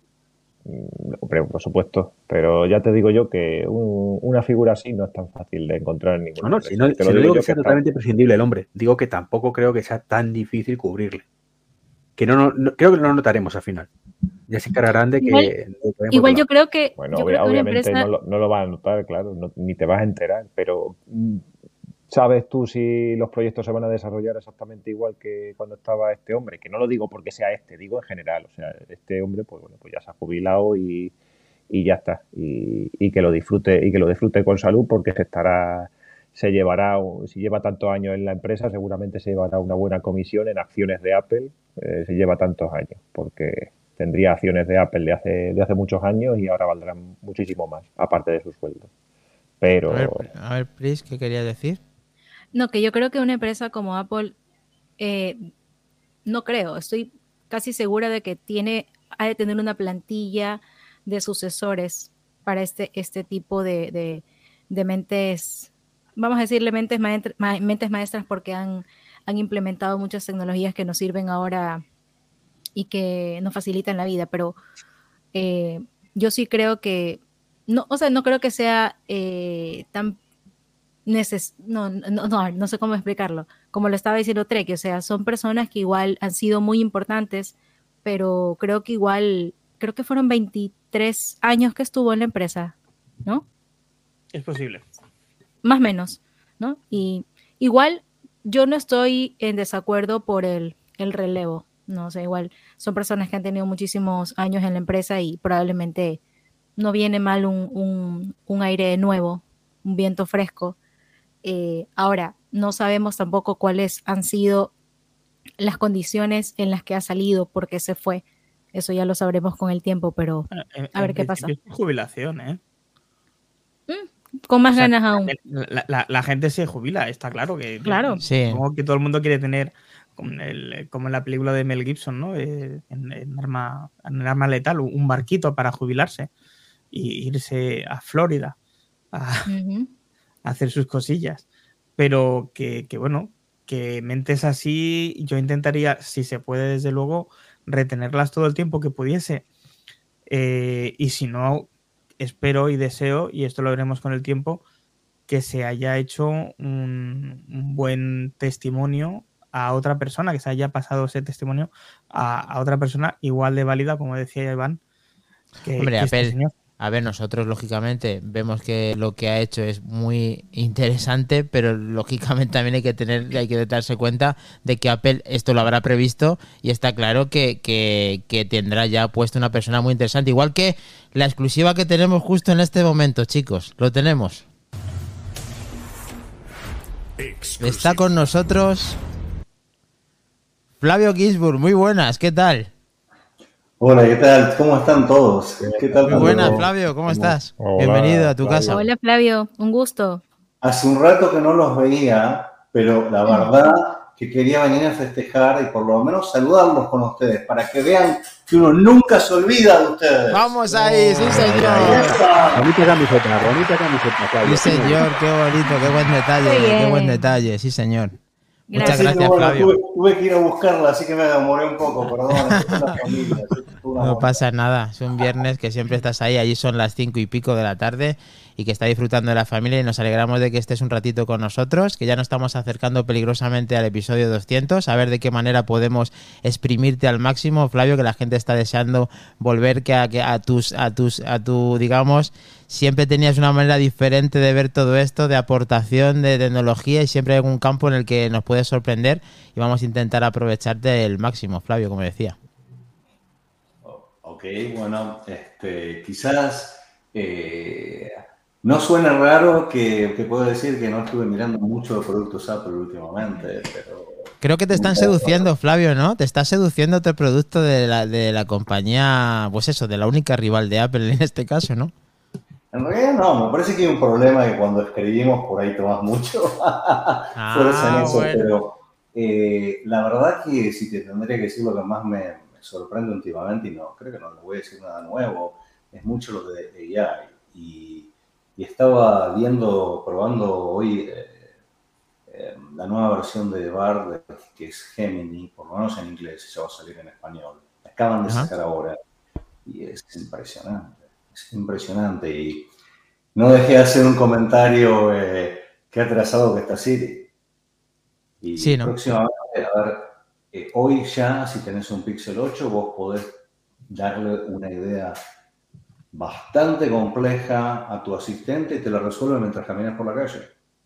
Mm, Hombre, por supuesto, pero ya te digo yo que un- una figura así no es tan fácil de encontrar en No, ninguna no, empresa. si no, Te si lo no digo digo yo que sea está- totalmente prescindible el hombre, digo que tampoco creo que sea tan difícil cubrirle. Que no, no- no- creo que no lo notaremos al final. Ya se encargarán de que. Igual- de que vayan por Igual otro yo creo que, Bueno, yo obvi- creo que una obviamente empresa, no, lo, no lo vas a notar, claro, no- ni te vas a enterar, pero mm, ¿sabes tú si los proyectos se van a desarrollar exactamente igual que cuando estaba este hombre? Que no lo digo porque sea este, digo en general. O sea, este hombre, pues bueno, pues ya se ha jubilado y, y ya está. Y, y que lo disfrute, y que lo disfrute con salud, porque se estará, se llevará, si lleva tantos años en la empresa, seguramente se llevará una buena comisión en acciones de Apple, eh, si lleva tantos años, porque tendría acciones de Apple de hace, de hace muchos años y ahora valdrán muchísimo más, aparte de su sueldo. Pero A ver, a ver, Pris, ¿qué querías decir? no, que yo creo que una empresa como Apple, eh, no creo, estoy casi segura de que tiene, ha de tener una plantilla de sucesores para este, este tipo de, de, de mentes, vamos a decirle mentes, maestra, ma- mentes maestras, porque han, han implementado muchas tecnologías que nos sirven ahora y que nos facilitan la vida, pero eh, yo sí creo que, no, o sea, no creo que sea eh, tan neces no, no, no, no sé cómo explicarlo, como lo estaba diciendo Trek, o sea, son personas que igual han sido muy importantes, pero creo que igual, creo que fueron veintitrés años que estuvo en la empresa, ¿no? Es posible. Más o menos, ¿no? Y igual yo no estoy en desacuerdo por el, el relevo, no o sea, igual son personas que han tenido muchísimos años en la empresa y probablemente no viene mal un, un, un aire nuevo, un viento fresco. Eh, ahora, no sabemos tampoco cuáles han sido las condiciones en las que ha salido, por qué se fue. Eso ya lo sabremos con el tiempo, pero Bueno, en, a ver en qué pasa. principio es jubilación, ¿eh? Con más O sea, ganas aún. La, la- la gente se jubila, está claro que, Claro. Sí. supongo que todo el mundo quiere tener, como en, el- como en la película de Mel Gibson, ¿no? Eh, en, en arma, en Arma Letal, un barquito para jubilarse y irse a Florida a, Ujú. a hacer sus cosillas. Pero que, que, bueno, que mentes así, yo intentaría, si se puede, desde luego, retenerlas todo el tiempo que pudiese. Eh, y si no, espero y deseo, y esto lo veremos con el tiempo, que se haya hecho un, un buen testimonio a otra persona, que se haya pasado ese testimonio a, a otra persona igual de válida, como decía Iván, que, Hombre, que este Apple, señor. a ver, nosotros lógicamente vemos que lo que ha hecho es muy interesante, pero lógicamente también hay que tener, hay que darse cuenta de que Apple esto lo habrá previsto y está claro que, que, que tendrá ya puesto una persona muy interesante. Igual que la exclusiva que tenemos justo en este momento, chicos, lo tenemos. Está con nosotros Flavio Ginsburg, muy buenas, ¿qué tal? Hola, ¿qué tal? ¿Cómo están todos? ¿Qué tal? Muy Pablo? buenas, Flavio, ¿cómo estás? Hola, Bienvenido a tu Flavio. casa. Hola Flavio, un gusto. Hace un rato que no los veía, pero la verdad que quería venir a festejar y por lo menos saludarlos con ustedes, para que vean que uno nunca se olvida de ustedes. Vamos ahí, sí Ahí señor. está. Bonita camiseta, bonita camiseta, Flavio. Sí señor, qué bonito, qué buen detalle, Muy bien. qué buen detalle, sí señor. Muchas Así que, gracias, bueno, Flavio. Tuve, tuve que ir a buscarla, así que me demoré un poco, perdón. estoy con la familia, así que fue una No onda. pasa nada, es un viernes que siempre estás ahí, allí son las cinco y pico de la tarde y que está disfrutando de la familia y nos alegramos de que estés un ratito con nosotros, que ya nos estamos acercando peligrosamente al episodio doscientos, a ver de qué manera podemos exprimirte al máximo, Flavio, que la gente está deseando volver que a, que a tus, a tus, a tu, digamos, siempre tenías una manera diferente de ver todo esto, de aportación, de tecnología y siempre hay algún campo en el que nos puedes sorprender y vamos a intentar aprovecharte el máximo, Flavio, como decía. Ok, bueno, este, quizás eh, no suene raro que, que puedo decir que no estuve mirando mucho de productos Apple últimamente, pero Creo que te están seduciendo, Flavio, ¿no? Te está seduciendo otro producto de la, de la compañía, pues eso, de la única rival de Apple en este caso, ¿no? En realidad no, me parece que hay un problema que cuando escribimos por ahí tomás mucho Ah, fuerza en eso, bueno. pero eh, la verdad que si te tendría que decir lo que más me, me sorprende últimamente, y no, creo que no les voy a decir nada nuevo, es mucho lo de A I. Y, y estaba viendo, probando hoy eh, eh, la nueva versión de Bard, que es Gemini, por lo menos en inglés, y ya va a salir en español. La acaban de Ajá. sacar ahora y es impresionante. Es impresionante y no dejé de hacer un comentario eh, qué atrasado que está Siri. Y Sí, ¿no? próximamente, a ver, eh, hoy ya si tenés un Pixel ocho vos podés darle una idea bastante compleja a tu asistente y te la resuelve mientras caminas por la calle.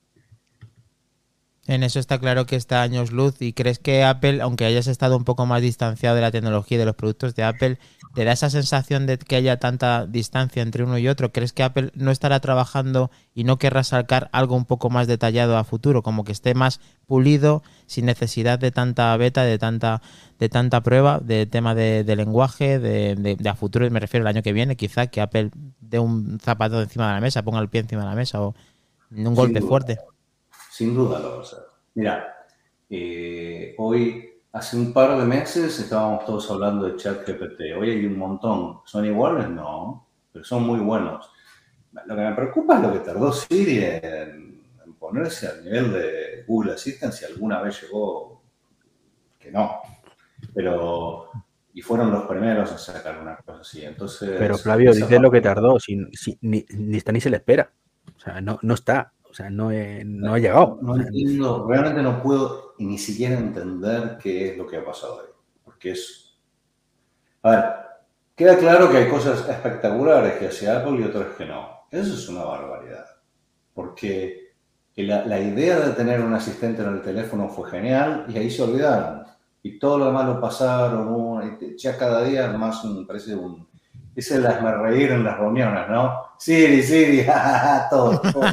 En eso está claro que está años luz. ¿Y crees que Apple, aunque hayas estado un poco más distanciado de la tecnología y de los productos de Apple, te da esa sensación de que haya tanta distancia entre uno y otro? ¿Crees que Apple no estará trabajando y no querrá sacar algo un poco más detallado a futuro, como que esté más pulido, sin necesidad de tanta beta, de tanta de tanta prueba, de tema de, de lenguaje, de, de, de a futuro, me refiero al año que viene, quizá que Apple dé un zapato encima de la mesa, ponga el pie encima de la mesa o un golpe Sin duda. fuerte? Sin duda lo va a hacer. Mira, eh, hoy, hace un par de meses estábamos todos hablando de ChatGPT. Hoy hay un montón. ¿Son iguales? No, pero son muy buenos. Lo que me preocupa es lo que tardó Siri en, en ponerse al nivel de Google Assistant, si alguna vez llegó, que no. Pero, y fueron los primeros a sacar una cosa así. Entonces, Pero Flavio, esa dice lo que parte- tardó, si, si- ni, ni está ni se le espera. O sea, no, no está. O sea, no, he- no ha llegado. No O sea, entiendo, realmente no puedo ni siquiera entender qué es lo que ha pasado ahí. Porque es. A ver, queda claro que hay cosas espectaculares que hace Apple y otras que no. Eso es una barbaridad. Porque la, la idea de tener un asistente en el teléfono fue genial y ahí se olvidaron. Y todo lo demás lo pasaron. un- y ya cada día más un, parece un. Es el hazme reír en las reuniones, ¿no? Siri, Siri, jajaja, todo, todo.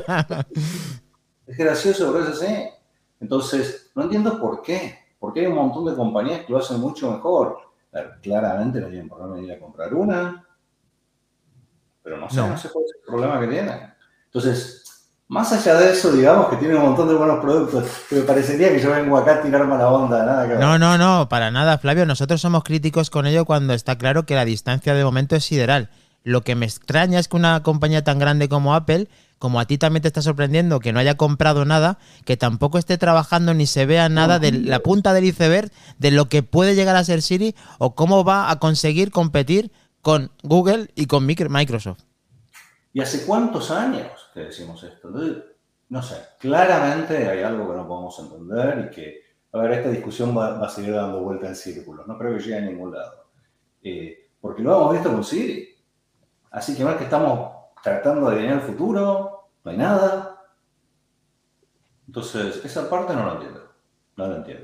Es gracioso, pero es así. Entonces, no entiendo por qué. Porque hay un montón de compañías que lo hacen mucho mejor. A ver, claramente no tienen problema en ir a comprar una, pero no sé, no, No. sé cuál es el problema que tienen. Entonces, más allá de eso, digamos que tiene un montón de buenos productos, pero parecería que yo vengo acá a tirarme la onda, nada que ver. No, no, no, para nada, Flavio. Nosotros somos críticos con ello cuando está claro que la distancia de momento es sideral. Lo que me extraña es que una compañía tan grande como Apple, como a ti también te está sorprendiendo que no haya comprado nada, que tampoco esté trabajando ni se vea nada de la punta del iceberg de lo que puede llegar a ser Siri o cómo va a conseguir competir con Google y con Microsoft. ¿Y hace cuántos años que decimos esto? Entonces, no sé, claramente hay algo que no podemos entender y que, a ver, esta discusión va, va a seguir dando vuelta en círculos, no creo que llegue a ningún lado. Eh, porque lo hemos visto con Siri. Así que no es que estamos tratando de adivinar el futuro, no hay nada. Entonces, esa parte no la entiendo, no la entiendo.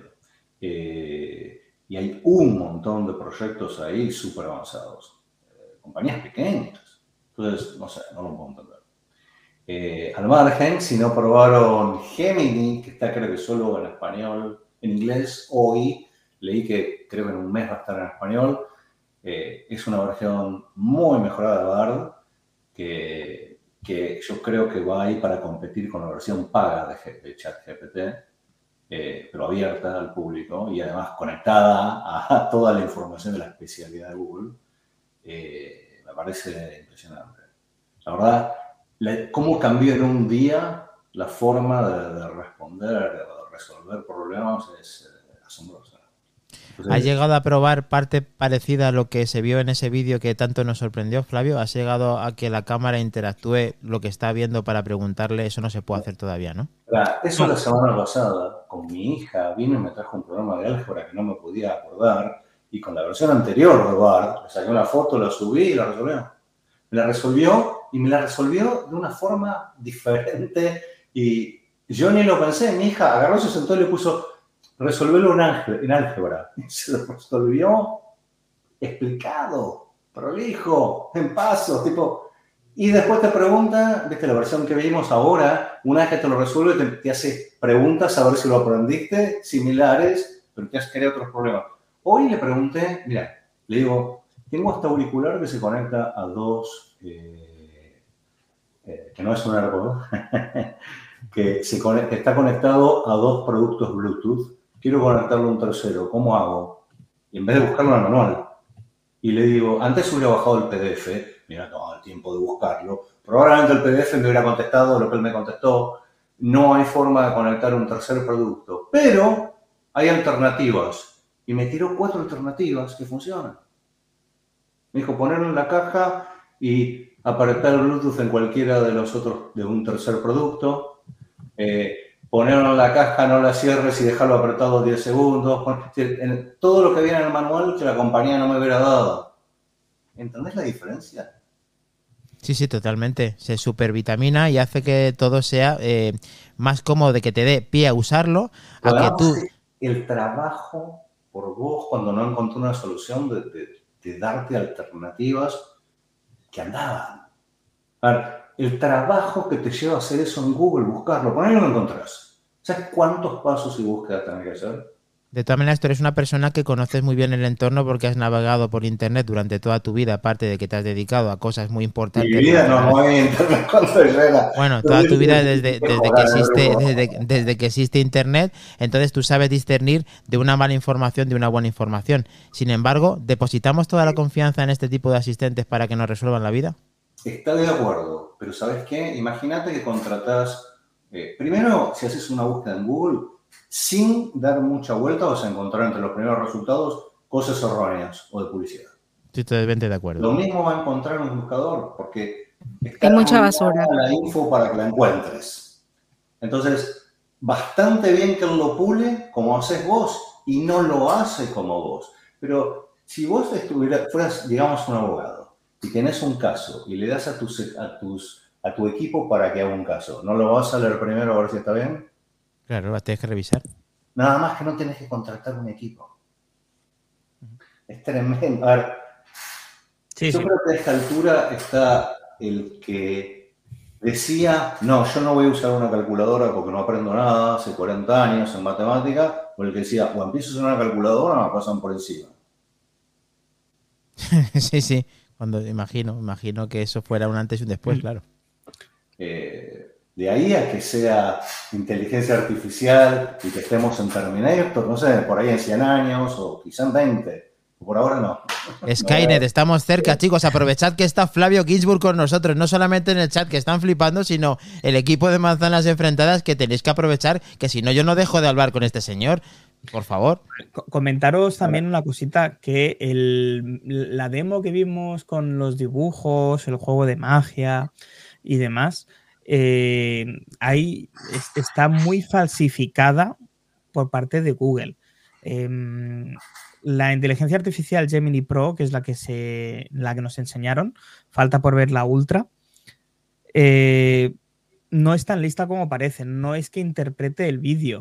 Eh, y hay un montón de proyectos ahí súper avanzados, eh, compañías pequeñas. Entonces, no sé, no lo puedo entender. Eh, al margen, si no probaron Gemini, que está creo que solo en español, en inglés, hoy leí que creo que en un mes va a estar en español. Eh, es una versión muy mejorada de Bard, que, que yo creo que va ahí para competir con la versión paga de, de ChatGPT, eh, pero abierta al público y además conectada a toda la información de la especialidad de Google. Eh, me parece impresionante. La verdad, la, cómo cambió en un día la forma de, de responder, de resolver problemas es eh, asombrosa. Entonces, ¿Has llegado a probar parte parecida a lo que se vio en ese vídeo que tanto nos sorprendió, Flavio? ¿Has llegado a que la cámara interactúe lo que está viendo para preguntarle? Eso no se puede hacer todavía, ¿no? Eso la semana pasada, con mi hija, vino y me trajo un programa de álgebra que no me podía acordar, y con la versión anterior de Bard, le saqué una foto, la subí y la resolvió. Me la resolvió y me la resolvió de una forma diferente, y yo ni lo pensé. Mi hija agarró, se sentó y le puso resolverlo en álgebra. Y se lo resolvió explicado, prolijo, en pasos, tipo. Y después te pregunta, viste la versión que vimos ahora, una vez que te lo resuelve, te, te hace preguntas a ver si lo aprendiste, similares, pero te hace crear otros problemas. Hoy le pregunté, mira, le digo, tengo este auricular que se conecta a dos, eh, eh, que no es un AirPod, que, se conecta, que está conectado a dos productos Bluetooth. Quiero conectarlo a un tercero, ¿cómo hago? Y en vez de buscarlo en el manual, y le digo, antes hubiera bajado el P D F, mira, tomado el tiempo de buscarlo, probablemente el P D F me hubiera contestado lo que él me contestó, no hay forma de conectar un tercer producto, pero hay alternativas, y me tiró cuatro alternativas que funcionan. Me dijo, ponerlo en la caja y apretar el Bluetooth en cualquiera de los otros, de un tercer producto, eh, ponerlo en la caja, no la cierres y dejarlo apretado diez segundos. Todo lo que viene en el manual que la compañía no me hubiera dado. ¿Entendés la diferencia? Sí, sí, totalmente. Se supervitamina y hace que todo sea eh, más cómodo, de que te dé pie a usarlo, a que tú... El trabajo por vos cuando no encontré una solución de, de, de darte alternativas que andaban. A ver, el trabajo que te lleva a hacer eso en Google, buscarlo, por ahí no lo encontrás. ¿Sabes cuántos pasos y búsquedas tenés que hacer? De todas maneras, tú eres una persona que conoces muy bien el entorno porque has navegado por Internet durante toda tu vida, aparte de que te has dedicado a cosas muy importantes. Mi vida no voy a Internet cuando llega. Bueno, toda tu vida desde, desde, que existe, desde, desde que existe Internet, entonces tú sabes discernir de una mala información de una buena información. Sin embargo, ¿depositamos toda la confianza en este tipo de asistentes para que nos resuelvan la vida? Está de acuerdo, pero ¿sabes qué? Imagínate que contratás... Eh, primero, si haces una búsqueda en Google, sin dar mucha vuelta vas a encontrar entre los primeros resultados cosas erróneas o de publicidad. Estoy totalmente de acuerdo. Lo mismo va a encontrar un buscador, porque hay mucha basura. La info para que la encuentres. Entonces, bastante bien que él lo pule como haces vos y no lo hace como vos. Pero si vos estuvieras, fueras, digamos, un abogado y tenés un caso y le das a, tus, a, tus, a tu equipo para que haga un caso, ¿no lo vas a leer primero a ver si está bien? Claro, lo tienes que revisar. Nada más que no tienes que contratar un equipo. Es tremendo. A ver, sí, yo sí. creo que a esta altura está el que decía, no, yo no voy a usar una calculadora porque no aprendo nada, hace cuarenta años en matemática, o el que decía, o empiezo a usar una calculadora o me pasan por encima. Sí, sí, cuando imagino, imagino que eso fuera un antes y un después, claro. Eh, de ahí a que sea inteligencia artificial y que estemos en Terminator, no sé, por ahí en cien años o quizá en veinte. Por ahora no. Skynet, estamos cerca, chicos. Aprovechad que está Flavio Ginsburg con nosotros, no solamente en el chat que están flipando, sino el equipo de manzanas enfrentadas que tenéis que aprovechar, que si no yo no dejo de hablar con este señor. Por favor. Comentaros también una cosita, que el, la demo que vimos con los dibujos, el juego de magia y demás, eh, ahí está muy falsificada por parte de Google. Eh, La inteligencia artificial Gemini Pro, que es la que, se, la que nos enseñaron, falta por ver la Ultra, eh, no es tan lista como parece. No es que interprete el vídeo.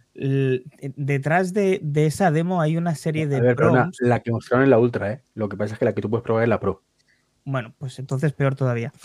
Detrás de, de esa demo hay una serie de... A ver, pero la que mostraron en la Ultra, ¿eh? Lo que pasa es que la que tú puedes probar es la Pro. Bueno, pues entonces peor todavía.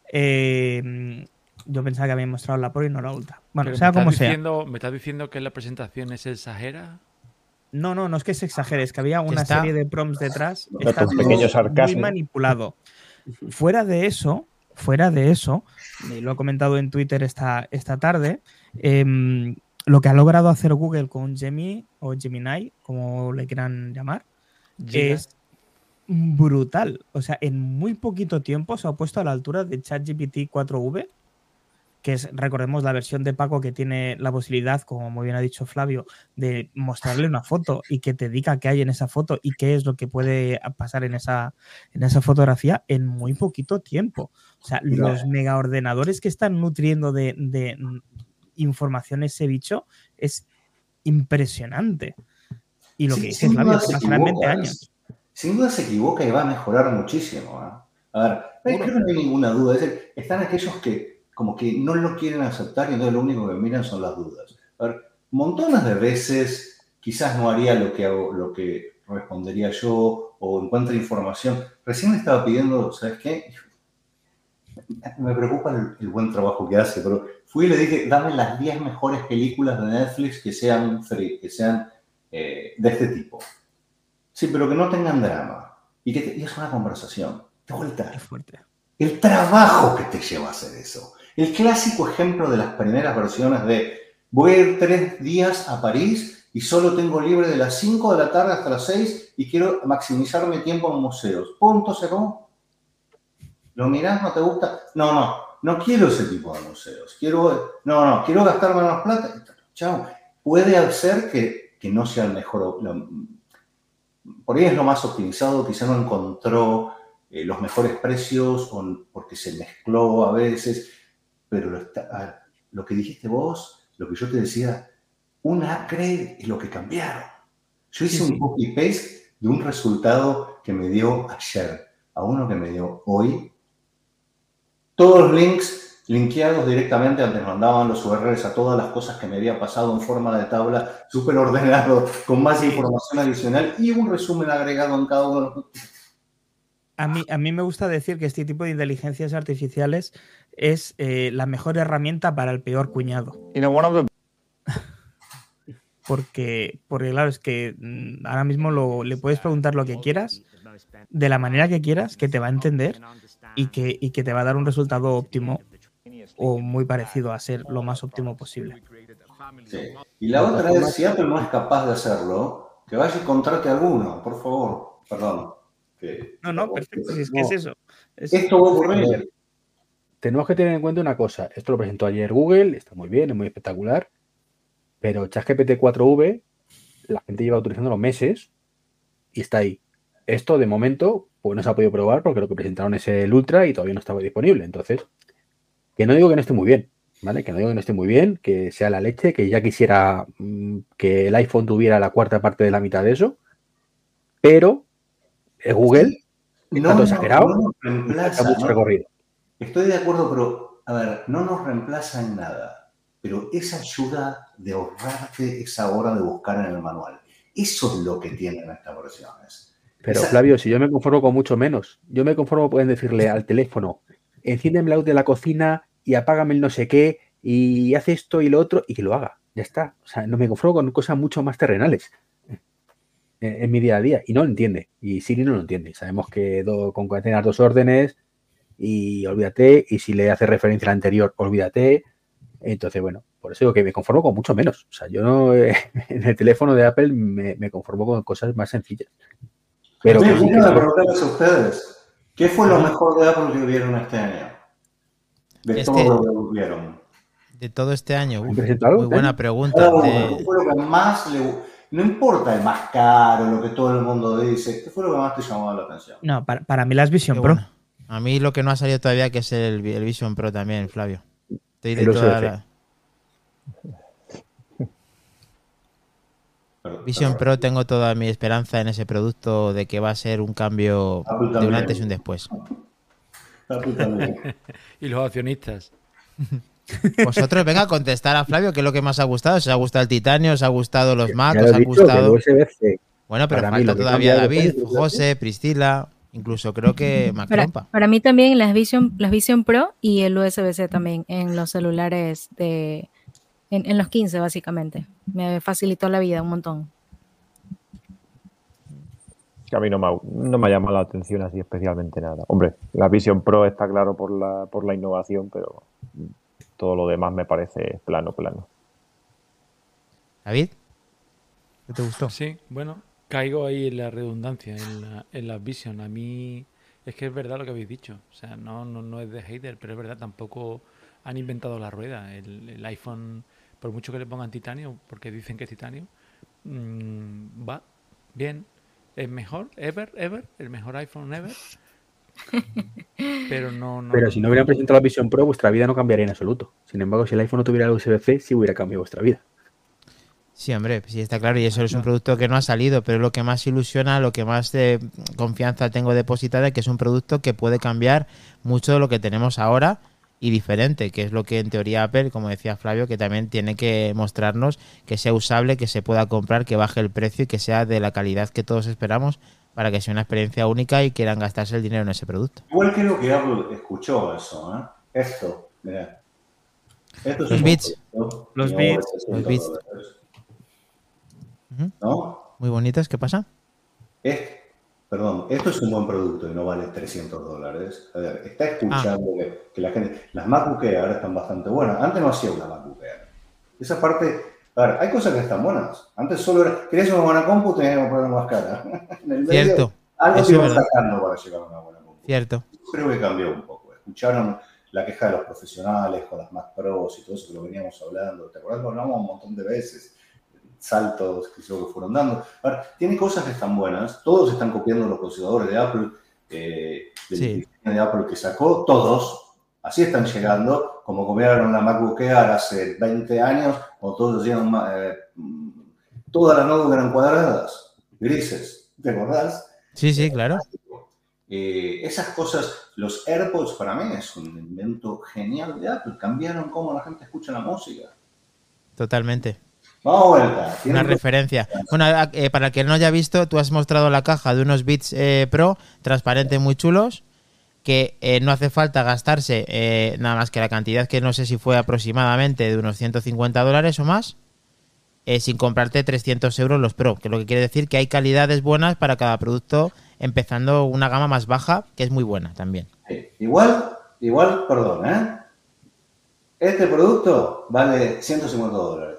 Eh, yo pensaba que habían mostrado la Pro y no la Ultra. Bueno, pero sea como diciendo, sea. ¿Me estás diciendo que la presentación se exagera? No, no, no es que se exagere, es que había una está, serie de prompts detrás. Está un pequeño sarcasmo. Muy manipulado. Fuera de eso, fuera de eso, y lo he comentado en Twitter esta, esta tarde, eh, lo que ha logrado hacer Google con Gemini o Gemini, como le quieran llamar, Giga. Es brutal. O sea, en muy poquito tiempo se ha puesto a la altura de ChatGPT cuatro V, que es, recordemos, la versión de Paco que tiene la posibilidad, como muy bien ha dicho Flavio, de mostrarle una foto y que te diga qué hay en esa foto y qué es lo que puede pasar en esa, en esa fotografía en muy poquito tiempo. O sea, yeah. los megaordenadores que están nutriendo de, de información ese bicho es impresionante. Y lo sí, que dice Flavio, que pasarán veinte años. Sin duda se equivoca y va a mejorar muchísimo. ¿eh? A ver, creo que no hay ninguna duda. Es decir, están aquellos que como que no lo quieren aceptar y entonces lo único que miran son las dudas. A ver, montones de veces quizás no haría lo que hago, lo que respondería yo o encuentre información. Recién me estaba pidiendo, ¿sabes qué? me preocupa el, el buen trabajo que hace, pero fui y le dije, dame las diez mejores películas de Netflix que sean free, que sean eh, de este tipo. Sí, pero que no tengan drama. Y que te, y es una conversación. De vuelta. Es fuerte. El trabajo que te lleva a hacer eso. El clásico ejemplo de las primeras versiones de voy a ir tres días a París y solo tengo libre de las cinco de la tarde hasta las seis y quiero maximizar mi tiempo en museos. Punto, se acabó. ¿Lo mirás? ¿No te gusta? No, no, no quiero ese tipo de museos. Quiero, no, no, quiero gastarme más plata. Chao. Puede ser que, que no sea el mejor. Lo, por ahí es lo más optimizado, quizá no encontró eh, los mejores precios o porque se mezcló a veces, pero lo, está, lo que dijiste vos, lo que yo te decía, un upgrade es lo que cambiaron. Yo hice sí, un copy-paste de un resultado que me dio ayer a uno que me dio hoy. Todos los links linkeados directamente, antes mandaban los U R Ls a todas las cosas que me había pasado en forma de tabla, súper ordenado, con más información adicional y un resumen agregado en cada uno de los... A mí, a mí me gusta decir que este tipo de inteligencias artificiales es eh, la mejor herramienta para el peor cuñado. You know, one of the... porque, porque, claro, es que ahora mismo lo, le puedes preguntar lo que quieras, de la manera que quieras, que te va a entender y que, y que te va a dar un resultado óptimo o muy parecido a ser lo más óptimo posible. Sí. Y la otra es, si Apple no es capaz de hacerlo, que vaya y contrate a alguno, por favor. Perdón. Que, no, no, perfecto, si es que no. es eso. Es... Esto va a ocurrir. Tenemos que tener en cuenta una cosa. Esto lo presentó ayer Google, está muy bien, es muy espectacular, pero ChatGPT cuatro V la gente lleva utilizándolo meses y está ahí. Esto, de momento, pues no se ha podido probar porque lo que presentaron es el Ultra y todavía no estaba disponible. Entonces, que no digo que no esté muy bien, ¿vale? Que no digo que no esté muy bien, que sea la leche, que ya quisiera mmm, que el iPhone tuviera la cuarta parte de la mitad de eso, pero es Google, no, está todo no, exagerado, no nos reemplaza, mucho ¿no? recorrido. Estoy de acuerdo, pero, a ver, no nos reemplaza en nada, pero esa ayuda de ahorrarte esa hora de buscar en el manual. Eso es lo que tienen estas versiones. Pero, esa... Flavio, si yo me conformo con mucho menos, yo me conformo, pueden decirle al teléfono, enciéndeme la luz de la cocina y apágame el no sé qué y hace esto y lo otro y que lo haga. Ya está. O sea, no me conformo con cosas mucho más terrenales en, en mi día a día. Y no lo entiende. Y Siri no lo entiende. Sabemos que do, concatenar dos órdenes y olvídate. Y si le hace referencia a la anterior, olvídate. Entonces, bueno, por eso digo que me conformo con mucho menos. O sea, yo no, eh, en el teléfono de Apple me, me conformo con cosas más sencillas. Pero me que sí que a preguntarles a ustedes, ¿qué fue lo mejor de Apple que vieron este año? De es todo que, lo que vieron. De todo este año. Uf, presentado, muy buena ¿eh? pregunta. Oh, de... ¿Qué fue lo que más le... No importa el más caro, lo que todo el mundo dice. ¿Qué fue lo que más te llamó la atención? No, para, para mí las Vision Qué Pro. bueno. A mí lo que no ha salido todavía que es el, el Vision Pro también, Flavio. Estoy de el toda la... Perdón, Vision perdón. Pro tengo toda mi esperanza en ese producto de que va a ser un cambio Apple de un también. antes y un después. Apple también. Y los accionistas. Vosotros, venga a contestar a Flavio qué es lo que más os ha gustado. ¿Os ha gustado el titanio? ¿Os ha gustado los Mac? Ya ¿Os lo ha he dicho, gustado? que el U S B C, Bueno, pero para mí, falta lo que todavía cambia David, después, José, Priscila, incluso creo que Para, Macrompa. para mí también las Vision, las Vision Pro y el U S B C también en los celulares de en, en los quince básicamente. Me facilitó la vida un montón. Que a mí no me, ha, no me ha llamado la atención así especialmente nada. Hombre, la Vision Pro está claro por la, por la innovación, pero todo lo demás me parece plano, plano. ¿David? ¿Qué te gustó? Sí, bueno, caigo ahí en la redundancia, en la, en la Vision. A mí es que es verdad lo que habéis dicho. O sea, no, no, no es de hater, pero es verdad, tampoco han inventado la rueda. El, el iPhone, por mucho que le pongan titanio, porque dicen que es titanio, mmm, va bien. Es mejor, ever, ever, el mejor iPhone ever. Pero no, no. Pero no, si no hubieran presentado la Vision Pro, vuestra vida no cambiaría en absoluto. Sin embargo, si el iPhone no tuviera el U S B C, sí hubiera cambiado vuestra vida. Sí, hombre, sí está claro. Y eso es un producto que no ha salido, pero es lo que más ilusiona, lo que más de confianza tengo depositada, que es un producto que puede cambiar mucho de lo que tenemos ahora y diferente, que es lo que en teoría Apple, como decía Flavio, que también tiene que mostrarnos que sea usable, que se pueda comprar, que baje el precio y que sea de la calidad que todos esperamos para que sea una experiencia única y quieran gastarse el dinero en ese producto. Igual creo que Apple escuchó eso, ¿eh? Esto, mirá. Esto es Los un Beats. producto, Los y Beats. trescientos Los Beats. dólares, Ujú. ¿no? Muy bonitos, ¿qué pasa? Es- perdón, esto es un buen producto y no vale trescientos dólares. A ver, está escuchando que, que la gente... Las MacBook Air ahora están bastante buenas. Antes no hacía una MacBook Air. Esa parte... A ver, hay cosas que están buenas. Antes solo era... Querías una buena compu, tenías que comprar una más cara. En el medio, Cierto. algo Eso te es iban verdad. sacando para llegar a una buena compu. Cierto. Creo que cambió un poco. Escucharon la queja de los profesionales con las Mac Pros y todo eso que lo veníamos hablando. ¿Te acuerdas? Lo hablamos un montón de veces. Saltos que creo que fueron dando. A ver, tiene cosas que están buenas. Todos están copiando los procesadores de Apple, eh, del Sí. diseño de Apple que sacó. Todos. Así están llegando. Como copiaron la MacBook Air hace veinte años, o todos hacían eh, todas las notebooks eran cuadradas, grises. ¿Te acordás? Sí, sí, claro. Eh, esas cosas, los AirPods para mí es un invento genial de Apple. Cambiaron cómo la gente escucha la música. Totalmente. Vamos a vuelta. Una Tienen- referencia. Bueno, a- eh, para el que no haya visto, tú has mostrado la caja de unos Beats eh, Pro transparentes muy chulos, que eh, no hace falta gastarse eh, nada más que la cantidad, que no sé si fue aproximadamente de unos ciento cincuenta dólares o más, eh, sin comprarte trescientos euros los Pro, que lo que quiere decir que hay calidades buenas para cada producto, empezando una gama más baja, que es muy buena también. Sí. Igual, igual, perdón, ¿eh? Este producto vale ciento cincuenta dólares.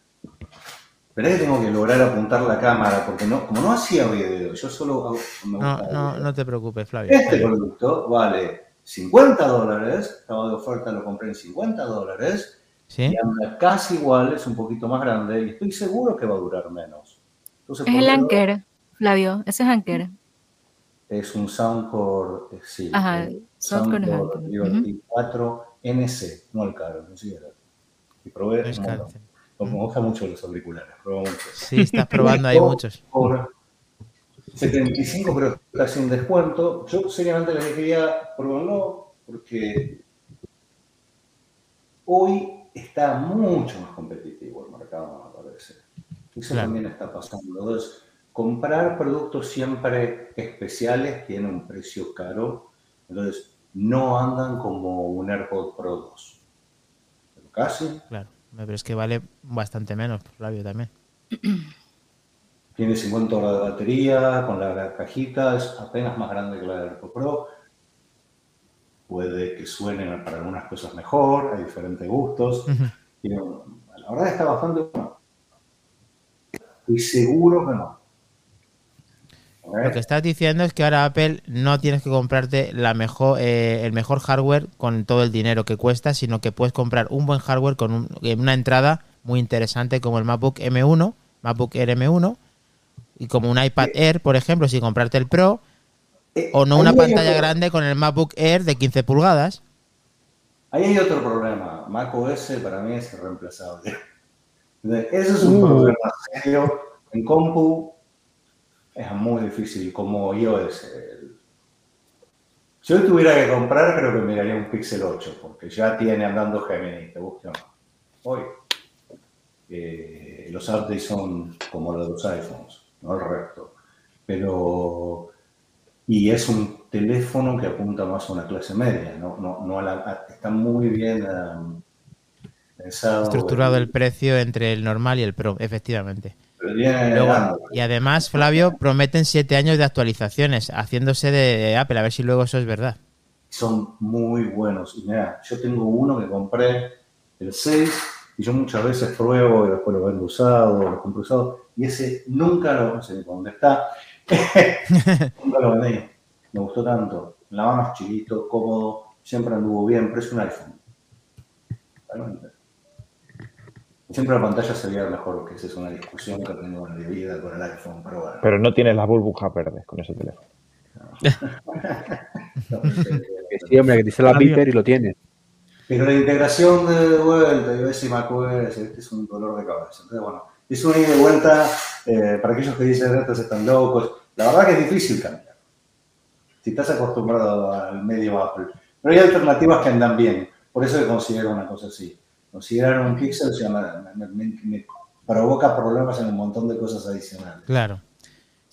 Pero es que tengo que lograr apuntar la cámara, porque no, como no hacía video, yo solo hago- me No, gusta no, video. no te preocupes, Flavio. Este producto vale cincuenta dólares, estaba de oferta, lo compré en cincuenta dólares, ¿Sí? y anda casi igual, es un poquito más grande, y estoy seguro que va a durar menos. Entonces, Es ¿por el qué no? Anker, Flavio. Ese es Anker. Es un Soundcore, eh, sí, Ajá, eh, Soundcore es Soundcore Anker. Liberty cuatro N C, no el caro, no siquiera. Y probé, No es un montón. cáncer. Me gustan mucho los auriculares, probé mucho. Sí, estás probando ahí muchos. Por setenta y cinco, pero está sin descuento. Yo seriamente les quería probarlo porque hoy está mucho más competitivo el mercado, me parece. Eso Claro. también está pasando. Entonces, comprar productos siempre especiales tiene un precio caro. Entonces, no andan como un AirPod Pro dos. Pero casi. Claro, pero es que vale bastante menos, Flavio, también. Tiene cincuenta horas de batería, con la cajita, es apenas más grande que la de AirPod Pro. Puede que suenen para algunas cosas mejor, hay diferentes gustos. Ujú. Tiene un- la verdad está bastante bueno. Estoy seguro que no. ¿Ok? Lo que estás diciendo es que ahora Apple no tienes que comprarte la mejor, eh, el mejor hardware con todo el dinero que cuesta, sino que puedes comprar un buen hardware con un- eh, una entrada muy interesante como el MacBook M uno, MacBook Air M uno, y como un iPad Air, por ejemplo, sin comprarte el Pro, Eh, o no ahí una hay pantalla otro- grande con el MacBook Air de quince pulgadas. Ahí hay otro problema. macOS para mí es irreemplazable. Entonces, Eso es un Uh. problema serio. En compu es muy difícil, como iOS. El- Si yo tuviera que comprar, creo que miraría un Pixel ocho, porque ya tiene andando Gemini, te guste o no. Hoy, eh, los updates son como los de los iPhones, no el resto. Pero, y es un teléfono que apunta más a una clase media, no, no, no a la, a- está muy bien um, pensado. Estructurado el- el precio entre el normal y el Pro, efectivamente. pero viene Luego, dando. y además, Flavio, prometen siete años de actualizaciones, haciéndose de, de Apple, a ver si luego eso es verdad. Son muy buenos. Y mira, yo tengo uno que compré el seis y yo muchas veces pruebo y después lo vendo usado, lo compro usado, y ese nunca lo, no sé ni dónde está, nunca lo vendí. Me gustó tanto. La mano es chiquito, cómodo, siempre anduvo bien, pero es un iPhone. Realmente. Siempre la pantalla se veía mejor, que esa es una discusión que tengo en mi vida con el iPhone, pero bueno. Pero no tienes las burbujas verdes con ese teléfono. Que sí, hombre, que te sale la Flavio. Peter y lo tienes. Pero la integración de vuelta, y ves si macOS, este es un dolor de cabeza. Entonces, bueno, es una ida y vuelta eh, para aquellos que dicen estos están locos. La verdad que es difícil cambiar. Si estás acostumbrado al medio Apple. Pero hay alternativas que andan bien. Por eso que considero una cosa así. Considerar un Pixel ya me, me- me- me provoca problemas en un montón de cosas adicionales. Claro.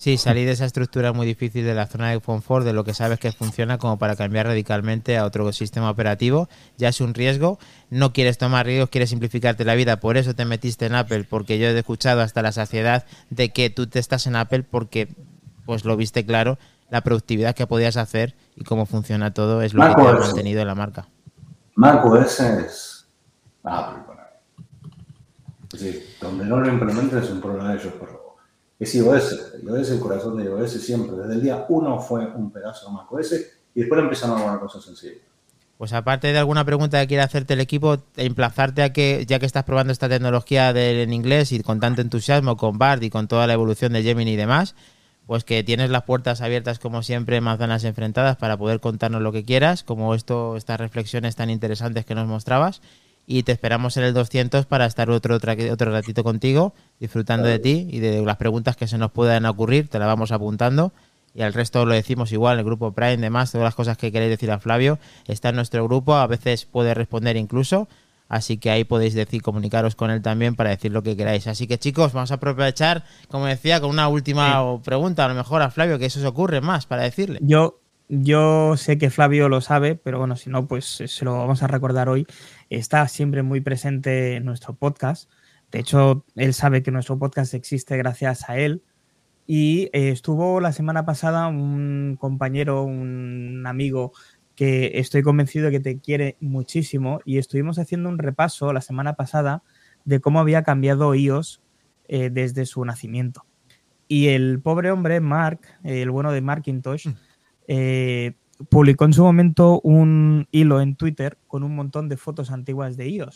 Sí, salir de esa estructura es muy difícil, de la zona de confort, de lo que sabes que funciona, como para cambiar radicalmente a otro sistema operativo. Ya es un riesgo, no quieres tomar riesgos, quieres simplificarte la vida, por eso te metiste en Apple, porque yo he escuchado hasta la saciedad de que tú te estás en Apple porque pues lo viste claro, la productividad que podías hacer y cómo funciona todo es lo que te ha mantenido en la marca. macOS es Apple para mí. Es decir, donde no lo implementen es un problema de ellos, pero es iOS. iOS, el corazón de iOS siempre, desde el día uno fue un pedazo de macOS y después empezaron a poner cosas sencillas. Pues aparte de alguna pregunta que quiera hacerte el equipo, emplazarte a que, ya que estás probando esta tecnología del, en inglés y con tanto entusiasmo, con Bard y con toda la evolución de Gemini y demás, pues que tienes las puertas abiertas como siempre, manzanas enfrentadas, para poder contarnos lo que quieras, como esto, estas reflexiones tan interesantes que nos mostrabas. Y te esperamos en el doscientos para estar otro, otro, otro ratito contigo, disfrutando de ti y de las preguntas que se nos puedan ocurrir, te las vamos apuntando. Y al resto lo decimos igual, el grupo Prime, demás, todas las cosas que queréis decir a Flavio, está en nuestro grupo, a veces puede responder incluso, así que ahí podéis decir, comunicaros con él también para decir lo que queráis. Así que chicos, vamos a aprovechar, como decía, con una última sí. pregunta, a lo mejor a Flavio, que eso se ocurre más para decirle. Yo... Yo sé que Flavio lo sabe, pero bueno, si no, pues se lo vamos a recordar hoy. Está siempre muy presente en nuestro podcast. De hecho, él sabe que nuestro podcast existe gracias a él. Y eh, estuvo la semana pasada un compañero, un amigo que estoy convencido de que te quiere muchísimo. Y estuvimos haciendo un repaso la semana pasada de cómo había cambiado iOS eh, desde su nacimiento. Y el pobre hombre, Mark, el bueno de Macintosh, mm. Eh, publicó en su momento un hilo en Twitter con un montón de fotos antiguas de iOS.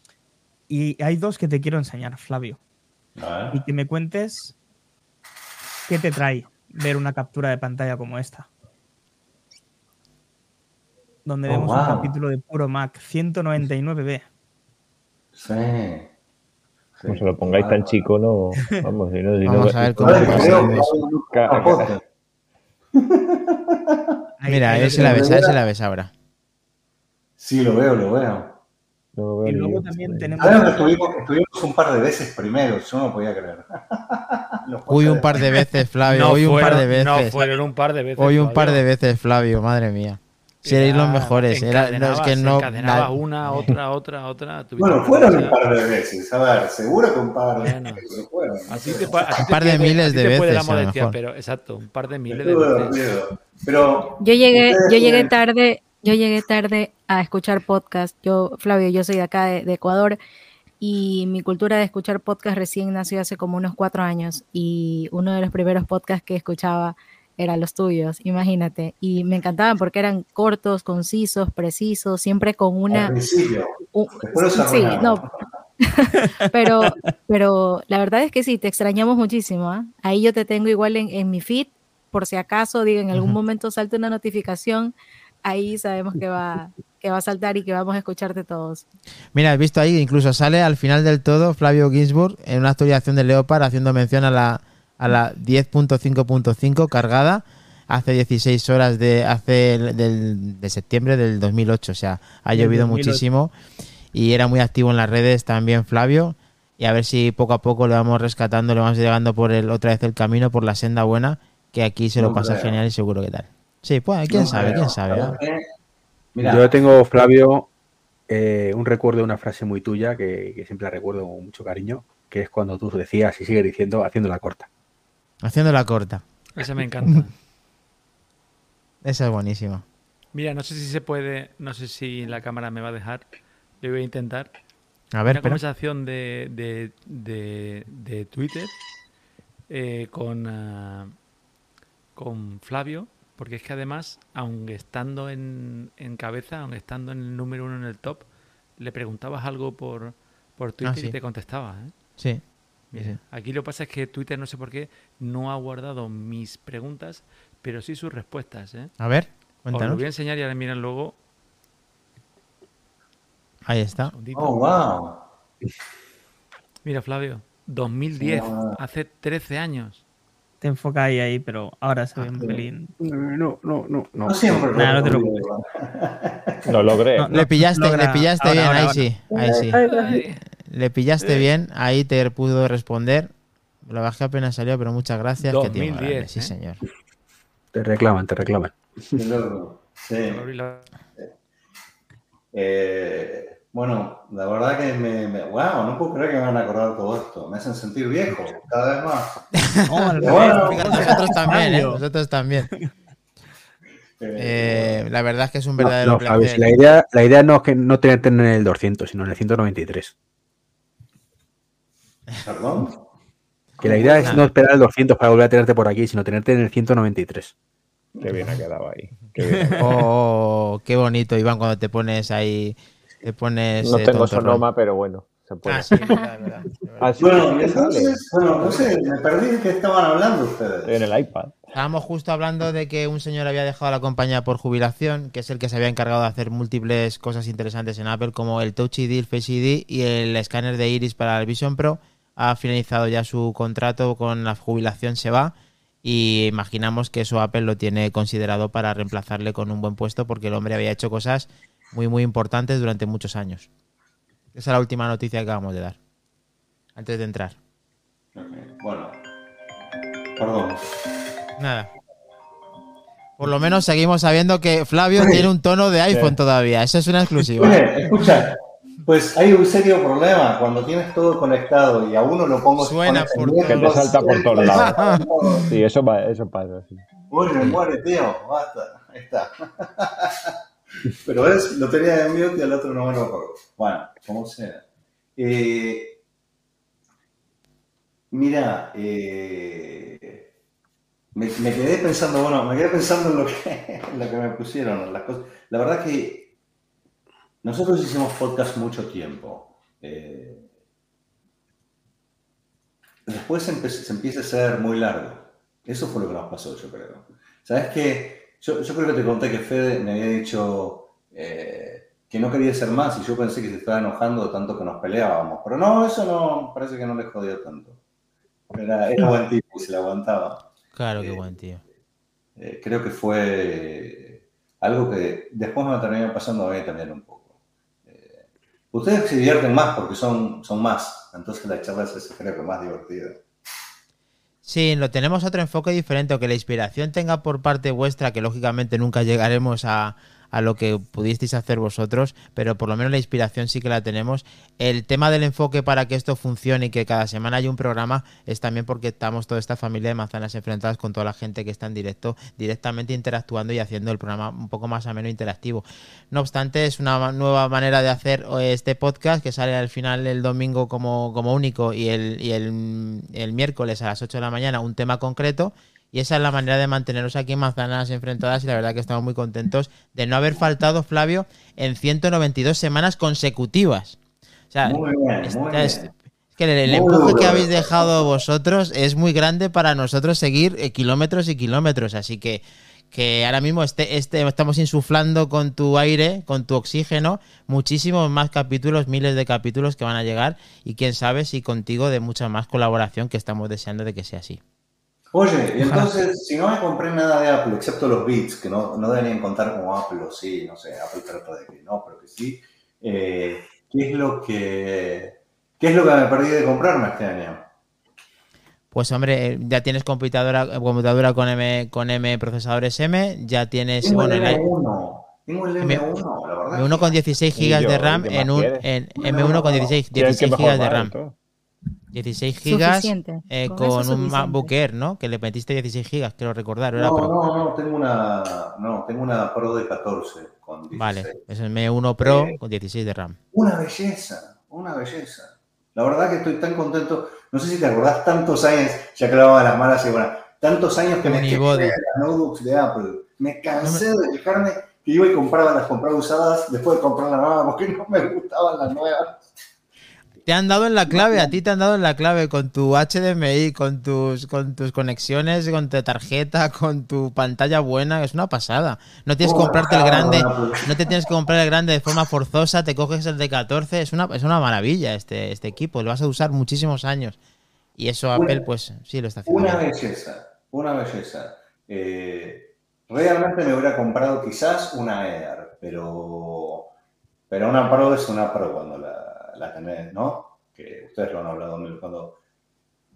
Y hay dos que te quiero enseñar, Flavio. ¿Ah? Y que me cuentes qué te trae ver una captura de pantalla como esta. Donde oh, vemos wow. un capítulo de puro Mac, ciento noventa y nueve B. Sí. sí. Como se lo pongáis tan chico, no. Vamos, si no, si Vamos no, a ver cómo pasa. Mira, ahí se la ves, se la ves ahora. Sí, lo veo, lo veo. Lo veo y luego también tenemos... Ahora estuvimos, estuvimos un par de veces primero, yo no podía creer. Uy, un par de veces, Flavio, no hoy un fueron, par de veces. No, fueron un par de veces. Hoy un Flavio. par de veces, Flavio, madre mía. Seréis los mejores. Era, no, es que no, encadenabas una, otra, otra, otra. Bueno, fueron un par de veces. A ver, seguro que un par de bueno, veces. Fueron. Así te, así un par de puede, miles de veces. Puede la modestia, pero exacto, un par de miles de veces. Pero, yo llegué, yo llegué tarde, yo llegué tarde a escuchar podcast. Yo, Flavio, yo soy de acá de, de Ecuador y mi cultura de escuchar podcast recién nació hace como unos cuatro años y uno de los primeros podcasts que escuchaba eran los tuyos, imagínate, y me encantaban porque eran cortos, concisos, precisos, siempre con una... Un, sí, no, pero, pero la verdad es que sí, te extrañamos muchísimo, ¿eh? Ahí yo te tengo igual en, en mi feed, por si acaso, digo, en algún uh-huh. momento salta una notificación, ahí sabemos que va, que va a saltar y que vamos a escucharte todos. Mira, has visto ahí, incluso sale al final del todo Flavio Ginsburg en una actualización de Leopard haciendo mención a la a la diez punto cinco punto cinco cargada hace dieciséis horas de hace del, de septiembre del dos mil ocho, o sea, ha llovido muchísimo y era muy activo en las redes también Flavio, y a ver si poco a poco le vamos rescatando, le vamos llegando por el otra vez el camino, por la senda buena, que aquí se lo no pasa creo. Genial y seguro que tal. Sí, pues quién no sabe, creo. quién sabe. ¿eh? Mira, yo tengo, Flavio, eh, un recuerdo de una frase muy tuya que, que siempre la recuerdo con mucho cariño, que es cuando tú decías y sigues diciendo haciendo la corta. Haciendo la corta. Esa me encanta. Esa es buenísima. Mira, no sé si se puede, no sé si la cámara me va a dejar. Yo voy a intentar. A ver, una pero... conversación de, de, de, de Twitter eh, con, uh, con Flavio, porque es que además, aunque estando en, en cabeza, aunque estando en el número uno en el top, le preguntabas algo por, por Twitter ah, sí. y te contestaba. ¿eh? Sí. Mira, aquí lo que pasa es que Twitter, no sé por qué, no ha guardado mis preguntas, pero sí sus respuestas. ¿eh? A ver, cuéntanos. Os lo voy a enseñar y ahora miran luego. Ahí está. Oh, wow. Mira, Flavio, dos mil diez, wow. Hace trece años. Te enfoca ahí, ahí, pero ahora se ve un pelín. No, no, no. No, no siempre. Nah, no te preocupes. Lo logré. No, no, le pillaste, logra... le pillaste ahora, bien, ahora, ahí ahora. sí. Ahí sí. Ay. Le pillaste bien, ahí te pudo responder. La bajé apenas salió, pero muchas gracias. dos Que tiene mil grande, diez, sí, ¿eh? señor. Te reclaman, te reclaman. Qué loco. Sí. Eh, bueno, la verdad que me, me- Wow, no puedo creer que me van a acordar todo esto. Me hacen sentir viejo, cada vez más. No, al Pero revés, bueno, Fíjate, nosotros también, ¿eh? Fabio. Nosotros también. eh, Eh, la verdad es que es un No, verdadero no, Fabio, si placer. la idea, la idea no es que no tenerte en el doscientos, sino en el ciento noventa y tres. ¿Perdón? Que la ¿Cómo idea fue es eso? no esperar el doscientos para volver a tenerte por aquí, sino tenerte en el ciento noventa y tres. Qué bien ha quedado ahí. Qué bien ha quedado. Oh, oh, qué bonito, Iván, cuando te pones ahí, te pones No eh, tengo tontorrón. sonoma, pero bueno, se puede. Ah, sí, es verdad, es verdad, es verdad. Ah, sí, Bueno, sí y que sale. entonces, bueno, no sé, me perdí de qué estaban hablando ustedes. En el iPad. Estábamos justo hablando de que un señor había dejado la compañía por jubilación, que es el que se había encargado de hacer múltiples cosas interesantes en Apple, como el Touch I D, el Face I D y el escáner de iris para el Vision Pro. Ha finalizado ya su contrato, con la jubilación se va, y imaginamos que eso Apple lo tiene considerado para reemplazarle con un buen puesto, porque el hombre había hecho cosas muy muy importantes durante muchos años. Esa es la última noticia que acabamos de dar, antes de entrar. Ok, bueno, perdón. Nada. Por lo menos seguimos sabiendo que Flavio tiene un tono de iPhone Sí. todavía. Eso es una exclusiva. Oye, escucha, pues hay un serio problema cuando tienes todo conectado y a uno lo pongo Suena pones en por mute, todo. Que te salta por todos entonces- lados. Sí, eso, va, eso pasa. Sí. Muere, muere, tío, basta, ahí está. Pero ves, lo tenía en mute y al otro no me lo pongo. Bueno, como sea. Eh, mira, eh, me, me quedé pensando, bueno, me quedé pensando en lo que, en lo que me pusieron, en las cosas. La verdad que nosotros hicimos podcast mucho tiempo. Eh, después se, empe- se empieza a ser muy largo. Eso fue lo que nos pasó, yo creo. ¿Sabes qué? Yo, yo creo que te conté que Fede me había dicho eh, que no quería ser más y yo pensé que se estaba enojando de tanto que nos peleábamos. Pero no, eso no, parece que no le jodió tanto. Era, era buen tipo y se la aguantaba. Claro, qué Eh, buen tío. Eh, creo que fue algo que después me terminó pasando a mí también un poco. Eh, ustedes se divierten más porque son, son más, entonces la charla se hace creo que más divertida. Sí, lo tenemos otro enfoque diferente, o que la inspiración tenga por parte vuestra, que lógicamente nunca llegaremos a, a lo que pudisteis hacer vosotros, pero por lo menos la inspiración sí que la tenemos. El tema del enfoque para que esto funcione y que cada semana haya un programa es también porque estamos toda esta familia de manzanas enfrentadas con toda la gente que está en directo, directamente interactuando y haciendo el programa un poco más ameno e interactivo. No obstante, es una nueva manera de hacer este podcast que sale al final el domingo como, como único, y, el, y el, el miércoles a las ocho de la mañana un tema concreto. Y esa es la manera de manteneros aquí en Manzanas Enfrentadas, y la verdad que estamos muy contentos de no haber faltado, Flavio, en ciento noventa y dos semanas consecutivas. O sea, Muy bien, muy esta bien. es, es que el, el Muy empuje duro que habéis esto. dejado vosotros es muy grande para nosotros seguir eh, kilómetros y kilómetros. Así que, que ahora mismo este, este, estamos insuflando con tu aire, con tu oxígeno, muchísimos más capítulos, miles de capítulos que van a llegar, y quién sabe si contigo de mucha más colaboración, que estamos deseando de que sea así. Oye, y entonces, si no me compré nada de Apple, excepto los Beats, que no, no deberían contar como Apple, o sí, no sé, Apple trata de que no, pero que sí, eh, ¿qué es lo que qué es lo que me perdí de comprarme este año? Pues hombre, eh, ya tienes computadora, computadora con M, con M procesadores M, ya tienes, Tengo bueno, el el M uno, tengo el M uno, la verdad. M uno con dieciséis Y gigas yo, de ¿y RAM qué más en un quieres? en Bueno, M uno con bueno, dieciséis, ¿Quieres que dieciséis mejor gigas de va RAM. esto? dieciséis gigas Suficiente. eh, Con eso con es un suficiente. MacBook Air, ¿no? Que le metiste dieciséis gigas, quiero recordar, ¿o era No, Pro? no, no, tengo una, no, tengo una Pro de catorce con dieciséis. Vale, es el M uno Pro Eh, con dieciséis de RAM. Una belleza, una belleza. La verdad que estoy tan contento. No sé si te acordás tantos años, ya que hablaba de las malas y bueno, tantos años que me Unibody. quejé de las notebooks de Apple. Me cansé de quejarme que iba y compraba las compraba usadas después de comprar la nueva porque no me gustaban las nuevas. Te han dado en la clave, a ti te han dado en la clave con tu H D M I, con tus, con tus conexiones, con tu tarjeta, con tu pantalla buena, es una pasada. No tienes que Oh, comprarte el cabrón, grande, Apple. no te tienes que comprar el grande de forma forzosa, te coges el de catorce, es una, es una maravilla este, este equipo, lo vas a usar muchísimos años. Y eso Apple, pues sí lo está haciendo Una bien. belleza, una belleza. Eh, realmente me hubiera comprado quizás una Air, pero, pero una Pro es una Pro cuando la, la tenés, ¿no? Que ustedes lo han hablado cuando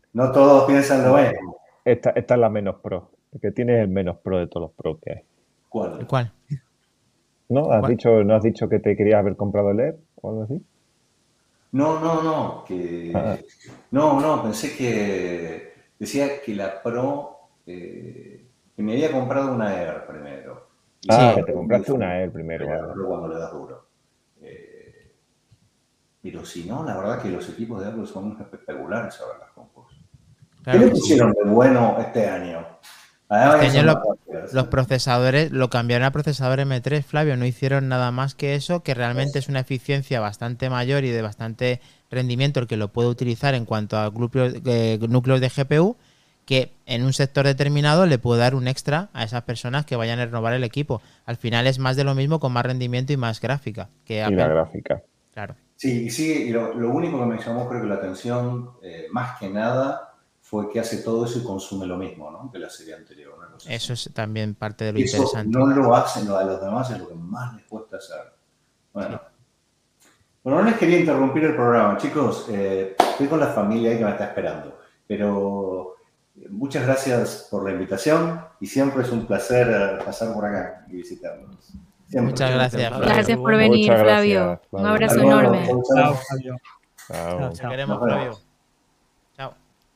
No todos piensan lo mismo. Esta, esta es la menos pro. El que tiene el menos pro de todos los pros que hay. ¿Cuál? ¿Cuál? ¿No? ¿Has ¿Cuál? dicho, ¿No has dicho que te querías haber comprado el E R o algo así? No, no, no. Que... Ah. No, no, pensé que decía que la Pro, eh, que me había comprado una Air primero. Y Ah, Sí. que te compraste una Air primero. La vale. Pro cuando le das duro. Eh, pero si no, la verdad que los equipos de Apple son espectaculares ahora las compus. Claro ¿Qué le que sí. pusieron de bueno este año? Además, Este que año son lo- más rápidas. Los procesadores lo cambiaron a procesador M tres, Flavio. No hicieron nada más que eso, que realmente es una eficiencia bastante mayor y de bastante rendimiento el que lo puede utilizar en cuanto a núcleos, eh, núcleos de G P U, que en un sector determinado le puede dar un extra a esas personas que vayan a renovar el equipo. Al final es más de lo mismo con más rendimiento y más gráfica. Que Y Apple. la gráfica. Claro. Sí, y sí, y lo, lo único que me llamó creo que la atención, eh, más que nada, fue que hace todo eso y consume lo mismo, ¿no? Que la serie anterior. Una cosa Eso así. es también parte de lo Eso interesante. no lo hacen, lo- a los demás es lo que más les cuesta hacer. Bueno. Bueno, no les quería interrumpir el programa, chicos. eh, estoy con la familia ahí que me está esperando. Pero eh, muchas gracias por la invitación y siempre es un placer eh, pasar por acá y visitarnos. Siempre. Muchas gracias, Flavio. Gracias por Muchas venir, gracias, Flavio. Un Flavio. abrazo Hasta luego. enorme. Chau, Chao, chau. Fabio. Chao. Chao, Te chao. queremos, Nos vemos. Flavio. Chao.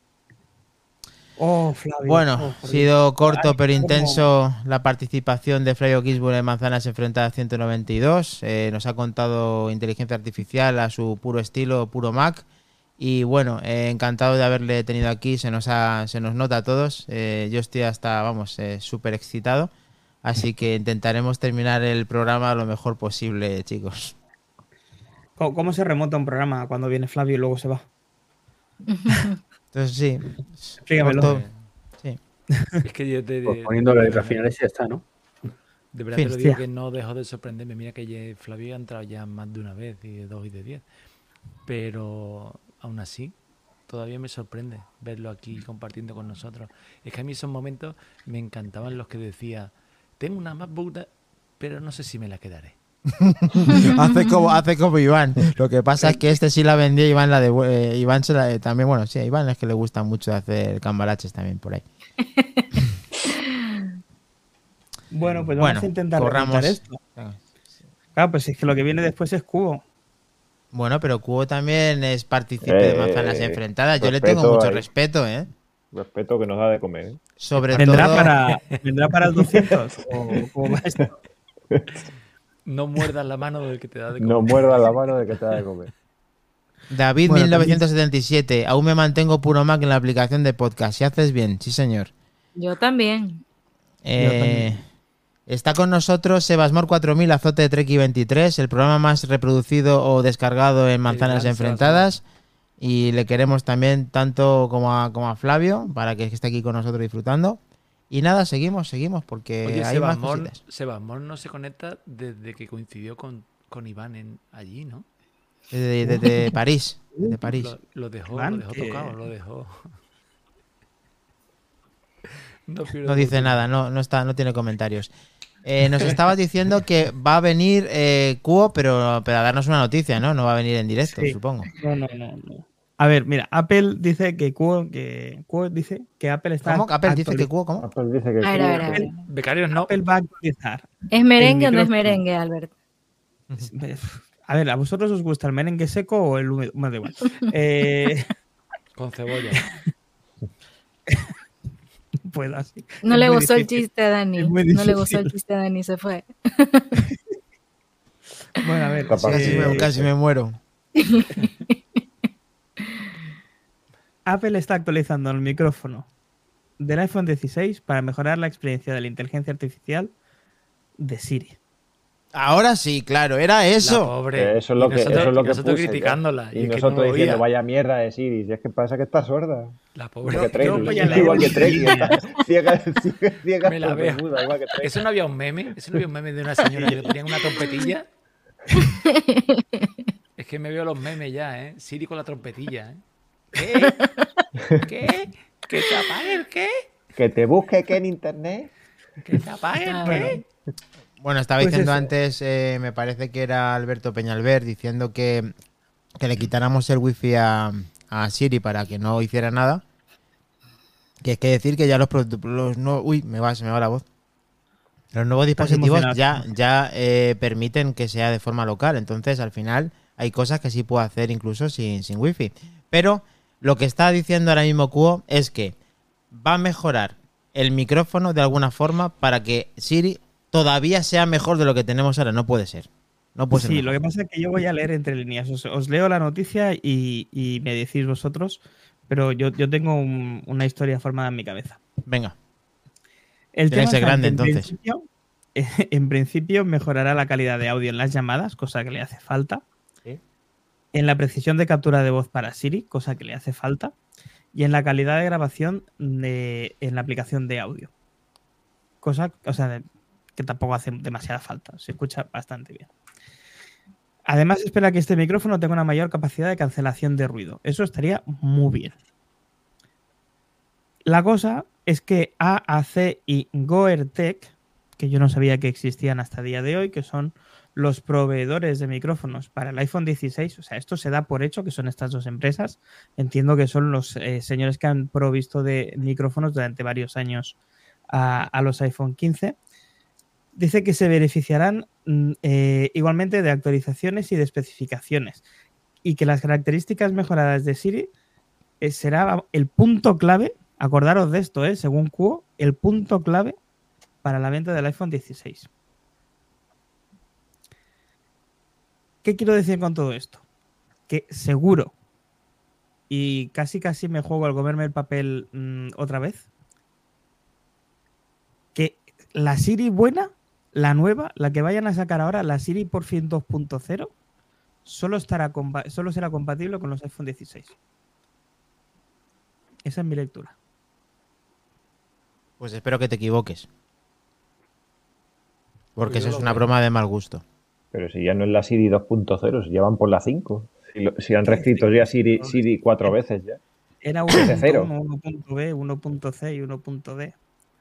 Oh, Flavio. Bueno, Oh, ha por sido Dios. corto Ay, pero cómo- intenso la participación de Flavio Gisburg en Manzanas Enfrentadas ciento noventa y dos. Eh, nos ha contado inteligencia artificial a su puro estilo, puro Mac. Y bueno, eh, encantado de haberle tenido aquí. Se nos ha, se nos nota a todos. Eh, yo estoy hasta, vamos, eh, súper excitado. Así que intentaremos terminar el programa lo mejor posible, chicos. ¿Cómo, cómo se remonta un programa cuando viene Flavio y luego se va? Entonces sí. Explícamelo. corto- sí. Es que yo te, Pues de- poniendo de- las de letras verdad- finales y ya está, ¿no? De verdad Fin. te lo digo Hostia. que no dejo de sorprenderme. Mira que ya Flavio ha entrado ya más de una vez, y de dos y de diez. Pero aún así, todavía me sorprende verlo aquí compartiendo con nosotros. Es que a mí esos momentos me encantaban los que decía, tengo una MacBook, pero no sé si me la quedaré. hace como hace como Iván. Lo que pasa es que este sí la vendió, Iván la de eh, Iván se la, también, bueno, sí, a Iván es que le gusta mucho hacer cambalaches también por ahí. Bueno, pues Bueno, vamos a intentar corramos. remontar esto. Claro, pues es que lo que viene después es Cubo. Bueno, pero Cubo también es partícipe de Eh, Manzanas Enfrentadas. Yo le respeto tengo mucho ahí. respeto, ¿eh? Respeto que nos da de comer. ¿eh? Sobre ¿Vendrá todo. para, ¿vendrá para el doscientos? ¿O cómo va esto? No muerdas la mano del que te da de comer. No muerdas la mano de que te da de comer. David Bueno, mil novecientos setenta y siete. Aún me mantengo puro Mac en la aplicación de podcast. Si haces bien, sí, señor. Yo también. Eh, está con nosotros Sebasmor cuatro mil, Azote de Treki veintitrés, el programa más reproducido o descargado en Manzanas gran Enfrentadas. Y le queremos también tanto como a, como a Flavio, para que esté aquí con nosotros disfrutando. Y nada, seguimos, seguimos, porque Oye, hay más Sebasmor, cositas. Sebasmor no se conecta desde que coincidió con, con Iván en, allí, ¿no? Desde, desde París. Desde París. Lo, lo dejó, Iván, lo dejó que- tocado, lo dejó. No, pierdo No dice tiempo. nada, no, no, está, no tiene comentarios. Eh, nos estabas diciendo que va a venir eh, Cuo, pero, pero a darnos una noticia, ¿no? No va a venir en directo, Sí. supongo. No, no, no, no. A ver, mira, Apple dice que Cubo, que Cubo dice que Apple está. ¿Cómo? Apple dice que actualiz- Cuo, ¿cómo? Apple dice que A ver, a ver, a ver. Becarios no. Apple va a actualizar. ¿Es merengue o no es micrófono. merengue, Albert? A ver, ¿a vosotros os gusta el merengue seco o el húmedo? Bueno, da igual. Eh, Con cebolla. pues así. No Es le muy gustó el difícil. chiste a Dani. Es muy No le gustó el difícil. chiste a Dani, se fue. Bueno, a ver. Capaz Casi, eh, me, casi me muero. Apple está actualizando el micrófono del iPhone dieciséis para mejorar la experiencia de la inteligencia artificial de Siri. Ahora sí, claro, era La eso. pobre. Eh, Eso es lo Y que, nosotros, eso es lo y que nosotros puse, criticándola. Y, Y, es que nosotros no me diciendo, oía. vaya mierda de Siri. Si es que pasa que está sorda. La pobre. Igual que Treki. yo voy a leer Igual que en Treki. línea. está Ciega, ciega, ciega Me la por veo. Bermuda, igual que Treki. ¿Eso no había un meme? ¿Eso no había un meme de una señora que le ponían una trompetilla? Es que me veo los memes ya, ¿eh? Siri con la trompetilla, ¿eh? ¿Qué? ¿Qué? ¿Que te apague el qué? Que te busque que en internet. ¿Que te apague el qué? Bueno, estaba Pues diciendo eso. antes, eh, me parece que era Alberto Peñalver, diciendo que, que le quitáramos el wifi a, a Siri para que no hiciera nada. Que es que decir que ya los, los no, uy, me va, se me va la voz. Los nuevos Estás dispositivos emocionado. ya, ya eh, permiten que sea de forma local. Entonces, al final, hay cosas que sí puedo hacer incluso sin, sin wifi. Pero lo que está diciendo ahora mismo Kuo es que va a mejorar el micrófono de alguna forma para que Siri todavía sea mejor de lo que tenemos ahora. No puede ser. No puede ser Sí, mejor. lo que pasa es que yo voy a leer entre líneas. Os, os leo la noticia y, y me decís vosotros, pero yo, yo tengo un- una historia formada en mi cabeza. Venga. El Tiene que tema ser está en grande, que en entonces. principio, en principio mejorará la calidad de audio en las llamadas, cosa que le hace falta. Sí. En la precisión de captura de voz para Siri, cosa que le hace falta. Y en la calidad de grabación de, en la aplicación de audio. Cosa, o sea, de- que tampoco hace demasiada falta. Se escucha bastante bien. Además, espera que este micrófono tenga una mayor capacidad de cancelación de ruido. Eso estaría muy bien. La cosa es que A A C y Goertek, que yo no sabía que existían hasta el día de hoy, que son los proveedores de micrófonos para el iPhone dieciséis, o sea, esto se da por hecho que son estas dos empresas. Entiendo que son los eh, señores que han provisto de micrófonos durante varios años a, a los iPhone quince. Dice que se beneficiarán mm, eh, igualmente de actualizaciones y de especificaciones y que las características mejoradas de Siri eh, será el punto clave, acordaros de esto, eh, según Kuo, el punto clave para la venta del iPhone dieciséis. ¿Qué quiero decir con todo esto? Que seguro, y casi casi me juego al comerme el papel mmm, otra vez, que la Siri buena, la nueva, la que vayan a sacar ahora, la Siri por fin dos punto cero, solo, estará compa- solo será compatible con los iPhone dieciséis. Esa es mi lectura. Pues espero que te equivoques. Porque Pues yo eso es lo una veo. broma de mal gusto. Pero si ya no es la Siri dos punto cero, si ya van por la cinco. Si, lo- si han reescrito ya Siri, Siri cuatro veces ya. Era Desde cero. uno punto uno, uno punto B, uno punto C y uno punto D.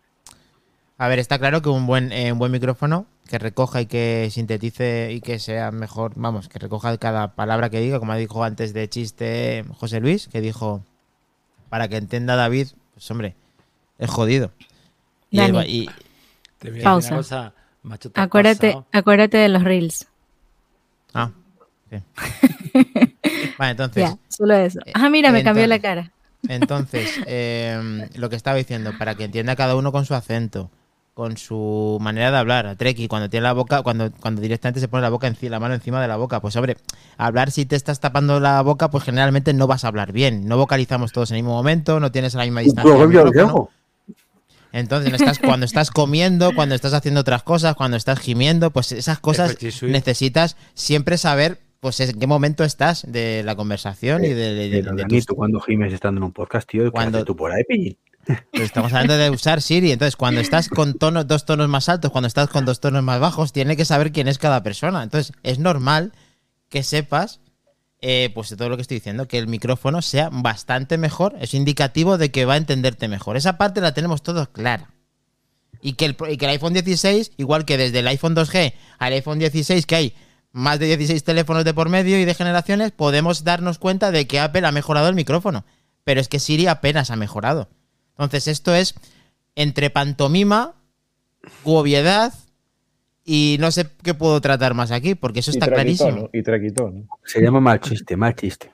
A ver, está claro que un buen, eh, un buen micrófono que recoja y que sintetice y que sea mejor, vamos, que recoja cada palabra que diga, como dijo antes de chiste José Luis, que dijo, para que entienda David, pues hombre, es jodido. Y, Dani. el- y- Te voy a Pausa. decir una cosa, macho, te has Acuérdate, pasado. acuérdate de los reels. ah, sí. Vale, entonces, Ya, solo eso. Ah, mira, me cambió la entonces- cara. Entonces, eh, lo que estaba diciendo, para que entienda cada uno con su acento, con su manera de hablar, a Treki, cuando tiene la boca, cuando, cuando directamente se pone la boca enci- la mano encima de la boca, pues hombre, hablar si te estás tapando la boca, pues generalmente no vas a hablar bien, no vocalizamos todos en el mismo momento, no tienes a la misma distancia del micrófono. Entonces, no estás, cuando estás comiendo, cuando estás haciendo otras cosas, cuando estás gimiendo, pues esas cosas Efecti Suite. necesitas siempre saber pues en qué momento estás de la conversación y de, de- de- Pero, de Dani, tus- tú cuando gimes estando en un podcast, tío, ¿qué Cuando- haces tú por ahí, pillín? Pero estamos hablando de usar Siri. Entonces, cuando estás con tonos, dos tonos más altos, cuando estás con dos tonos más bajos, tiene que saber quién es cada persona. Entonces, es normal que sepas, eh, pues de todo lo que estoy diciendo, que el micrófono sea bastante mejor. Es indicativo de que va a entenderte mejor. Esa parte la tenemos todos clara. Y que, el, y que el iPhone dieciséis, igual que desde el iPhone dos G al iPhone dieciséis, que hay más de dieciséis teléfonos de por medio y de generaciones, podemos darnos cuenta de que Apple ha mejorado el micrófono. Pero es que Siri apenas ha mejorado. Entonces esto es entre pantomima, obviedad y no sé qué puedo tratar más aquí, porque eso Y está traquitón, clarísimo. ¿no? Y traquitón. Se llama mal chiste, mal chiste.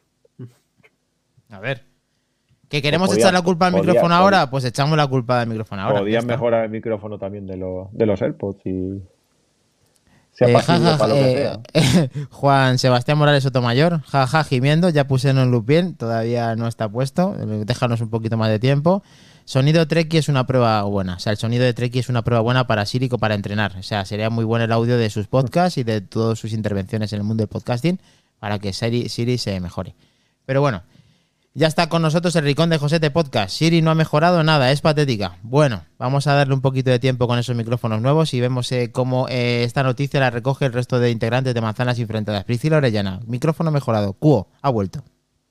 A ver. ¿Que queremos Pues podía- echar la culpa al podía- micrófono podía- ahora? Pues echamos la culpa al micrófono ahora. ya Podían está. mejorar el micrófono también de, los de los AirPods y sea Eh, pasible ja, ja, para lo que eh, sea. Juan Sebastián Morales Sotomayor, jaja, gimiendo, ya pusieron el loop bien, todavía no está puesto, déjanos un poquito más de tiempo. Sonido Treki es una prueba buena, o sea, el sonido de Treki es una prueba buena para Siri o para entrenar, o sea, sería muy bueno el audio de sus podcasts y de todas sus intervenciones en el mundo del podcasting para que Siri, Siri se mejore. Pero bueno, ya está con nosotros el Ricón de Josete Podcast. Siri no ha mejorado nada, es patética. Bueno, vamos a darle un poquito de tiempo con esos micrófonos nuevos y vemos eh, cómo eh, esta noticia la recoge el resto de integrantes de Manzanas Enfrentadas. Priscila Orellana, micrófono mejorado. Kuo, ha vuelto.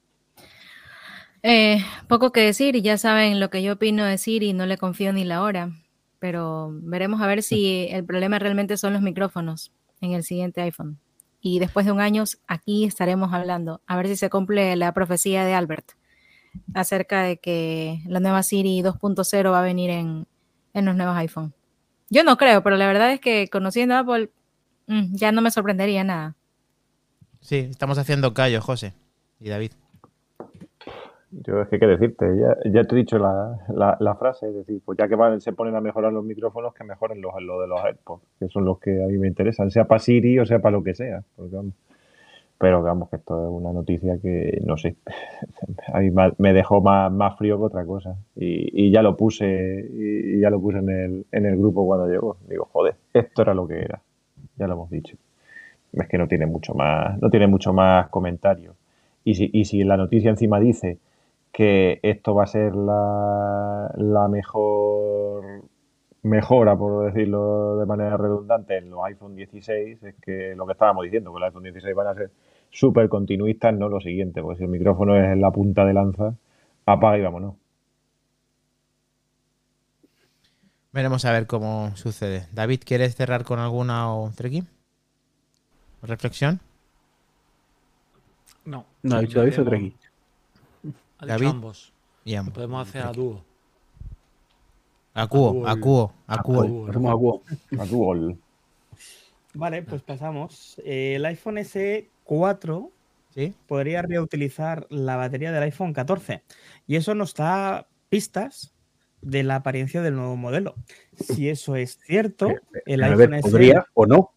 Eh, poco que decir, y ya saben lo que yo opino de Siri, no le confío ni la hora, pero veremos a ver si el problema realmente son los micrófonos en el siguiente iPhone. Y después de un año aquí estaremos hablando, a ver si se cumple la profecía de Albert, acerca de que la nueva Siri dos punto cero va a venir en, en los nuevos iPhone. Yo no creo, pero la verdad es que conociendo a Apple, mmm, ya no me sorprendería nada. Sí, estamos haciendo callo, José y David. Yo es que qué decirte, ya, ya te he dicho la, la, la frase, es decir, pues ya que van, se ponen a mejorar los micrófonos, que mejoren los, los de los AirPods, que son los que a mí me interesan, sea para Siri o sea para lo que sea. Porque, vamos, pero vamos, que esto es una noticia que, no sé, a mí me dejó más, más frío que otra cosa. Y, y ya lo puse y ya lo puse en el, en el grupo cuando llegó. Digo, joder, esto era lo que era. Ya lo hemos dicho. Es que no tiene mucho más, no tiene mucho más comentario. Y si, y si la noticia encima dice que esto va a ser la, la mejor mejora, por decirlo de manera redundante, en los iPhone dieciséis, es que lo que estábamos diciendo, que los iPhone dieciséis van a ser súper continuistas, no lo siguiente, porque si el micrófono es en la punta de lanza, apaga y vámonos. Veremos a ver cómo sucede. David, ¿quieres cerrar con alguna o Treki? ¿Reflexión? No. No, ha dicho David o Treki. Ha David dicho ambos. y ambos. Lo podemos hacer a dúo. A cuo, a cuo, a cuo. Hacemos a cuo. A Google. Vale, pues pasamos. Eh, el iPhone ese e cuatro ¿Sí? podría reutilizar la batería del iPhone catorce. Y eso nos da pistas de la apariencia del nuevo modelo. Si eso es cierto, el a iPhone ver, ese e ¿podría o no?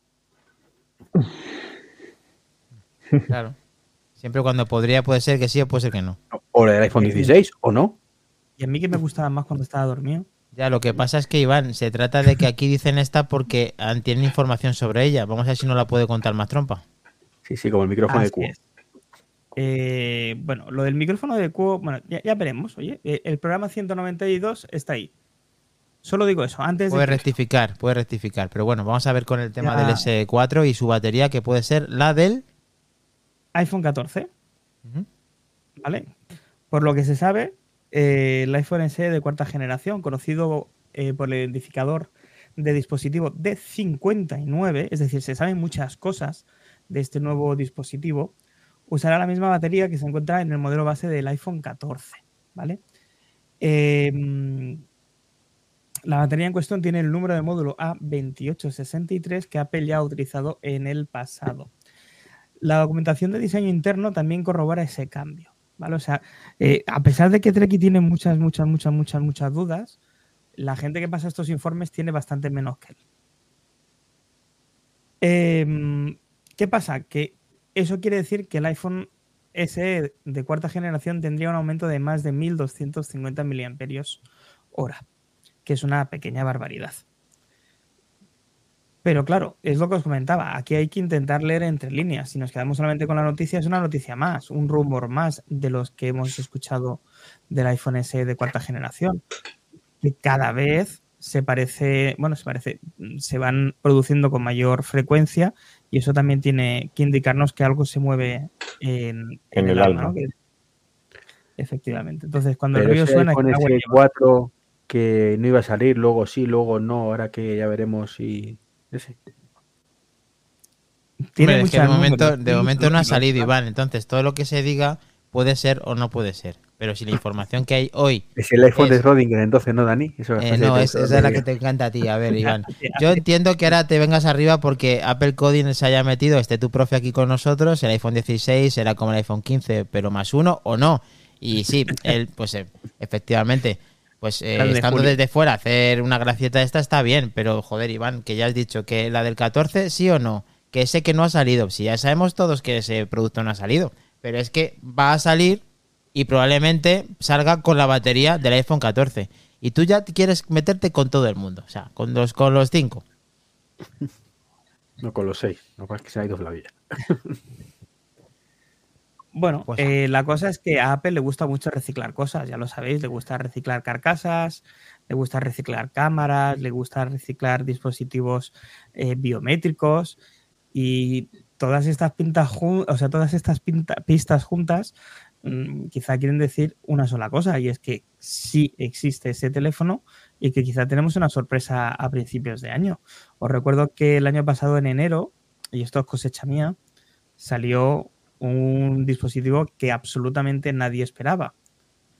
Claro. Siempre cuando podría, puede ser que sí o puede ser que no. ¿O el iPhone dieciséis o no? Y a mí que me gustaba más cuando estaba dormido. Ya, lo que pasa es que, Iván, se trata de que aquí dicen esta porque tienen información sobre ella. Vamos a ver si no la puede contar más trompa. Sí, sí, como el micrófono Así de cuo. es. Eh, bueno, lo del micrófono de cuo, bueno, ya, ya veremos. Oye, el programa ciento noventa y dos está ahí. Solo digo eso, antes Puede de que... rectificar, puede rectificar. Pero bueno, vamos a ver con el tema Ya. del ese cuatro y su batería, que puede ser la del... iPhone catorce, Ujú. ¿vale? Por lo que se sabe, eh, el iPhone ese e de cuarta generación, conocido eh, por el identificador de dispositivo D cincuenta y nueve, es decir, se saben muchas cosas de este nuevo dispositivo, usará la misma batería que se encuentra en el modelo base del iPhone catorce, ¿vale? Eh, la batería en cuestión tiene el número de módulo A veintiocho sesenta y tres que Apple ya ha utilizado en el pasado. La documentación de diseño interno también corrobora ese cambio, ¿vale? O sea, eh, a pesar de que Treki tiene muchas, muchas, muchas, muchas, muchas dudas, la gente que pasa estos informes tiene bastante menos que él. Eh, ¿Qué pasa? Que eso quiere decir que el iPhone ese e de cuarta generación tendría un aumento de más de mil doscientos cincuenta miliamperios hora, que es una pequeña barbaridad. Pero claro, es lo que os comentaba, aquí hay que intentar leer entre líneas. Si nos quedamos solamente con la noticia, es una noticia más, un rumor más de los que hemos escuchado del iPhone ese e de cuarta generación, que cada vez se parece, bueno, se parece, se van produciendo con mayor frecuencia y eso también tiene que indicarnos que algo se mueve en, en, En el, el alma, alma. ¿no? Que- efectivamente. Entonces, cuando Pero el río ese suena, iPhone el agua ese lleva. cuatro que no iba a salir, luego sí, luego no, ahora que ya veremos si... Ese. Tiene Hombre, es que de muchas momento, números, de tiene momento mucha no ha lógica, salido, claro. Iván. Entonces, todo lo que se diga puede ser o no puede ser. Pero si la información que hay hoy... Es el iPhone de Es- Schrödinger, entonces, ¿no, Dani? Eso Eh, es no, de- es, esa es la que te encanta a ti. A ver, Iván. Hace- Yo hace- entiendo que ahora te vengas arriba porque Apple Coding se haya metido, esté tu profe aquí con nosotros, el iPhone dieciséis será como el iPhone quince, pero más uno o no. Y sí, él, pues eh, efectivamente, pues eh, El de estando julio. desde fuera, hacer una gracieta esta está bien, pero joder, Iván, que ya has dicho que la del catorce, sí o no, que sé que no ha salido. Si ya sabemos todos que ese producto no ha salido, pero es que va a salir y probablemente salga con la batería del iPhone catorce. Y tú ya quieres meterte con todo el mundo, o sea, con los, con los cinco. No con los seis, no es que se ha ido Flavia. Bueno, Pues- eh, la cosa es que a Apple le gusta mucho reciclar cosas, ya lo sabéis, le gusta reciclar carcasas, le gusta reciclar cámaras, le gusta reciclar dispositivos eh, biométricos y todas estas pintas, jun- o sea, todas estas pinta- pistas juntas mm, quizá quieren decir una sola cosa y es que sí existe ese teléfono y que quizá tenemos una sorpresa a principios de año. Os recuerdo que el año pasado en enero, y esto es cosecha mía, salió un dispositivo que absolutamente nadie esperaba.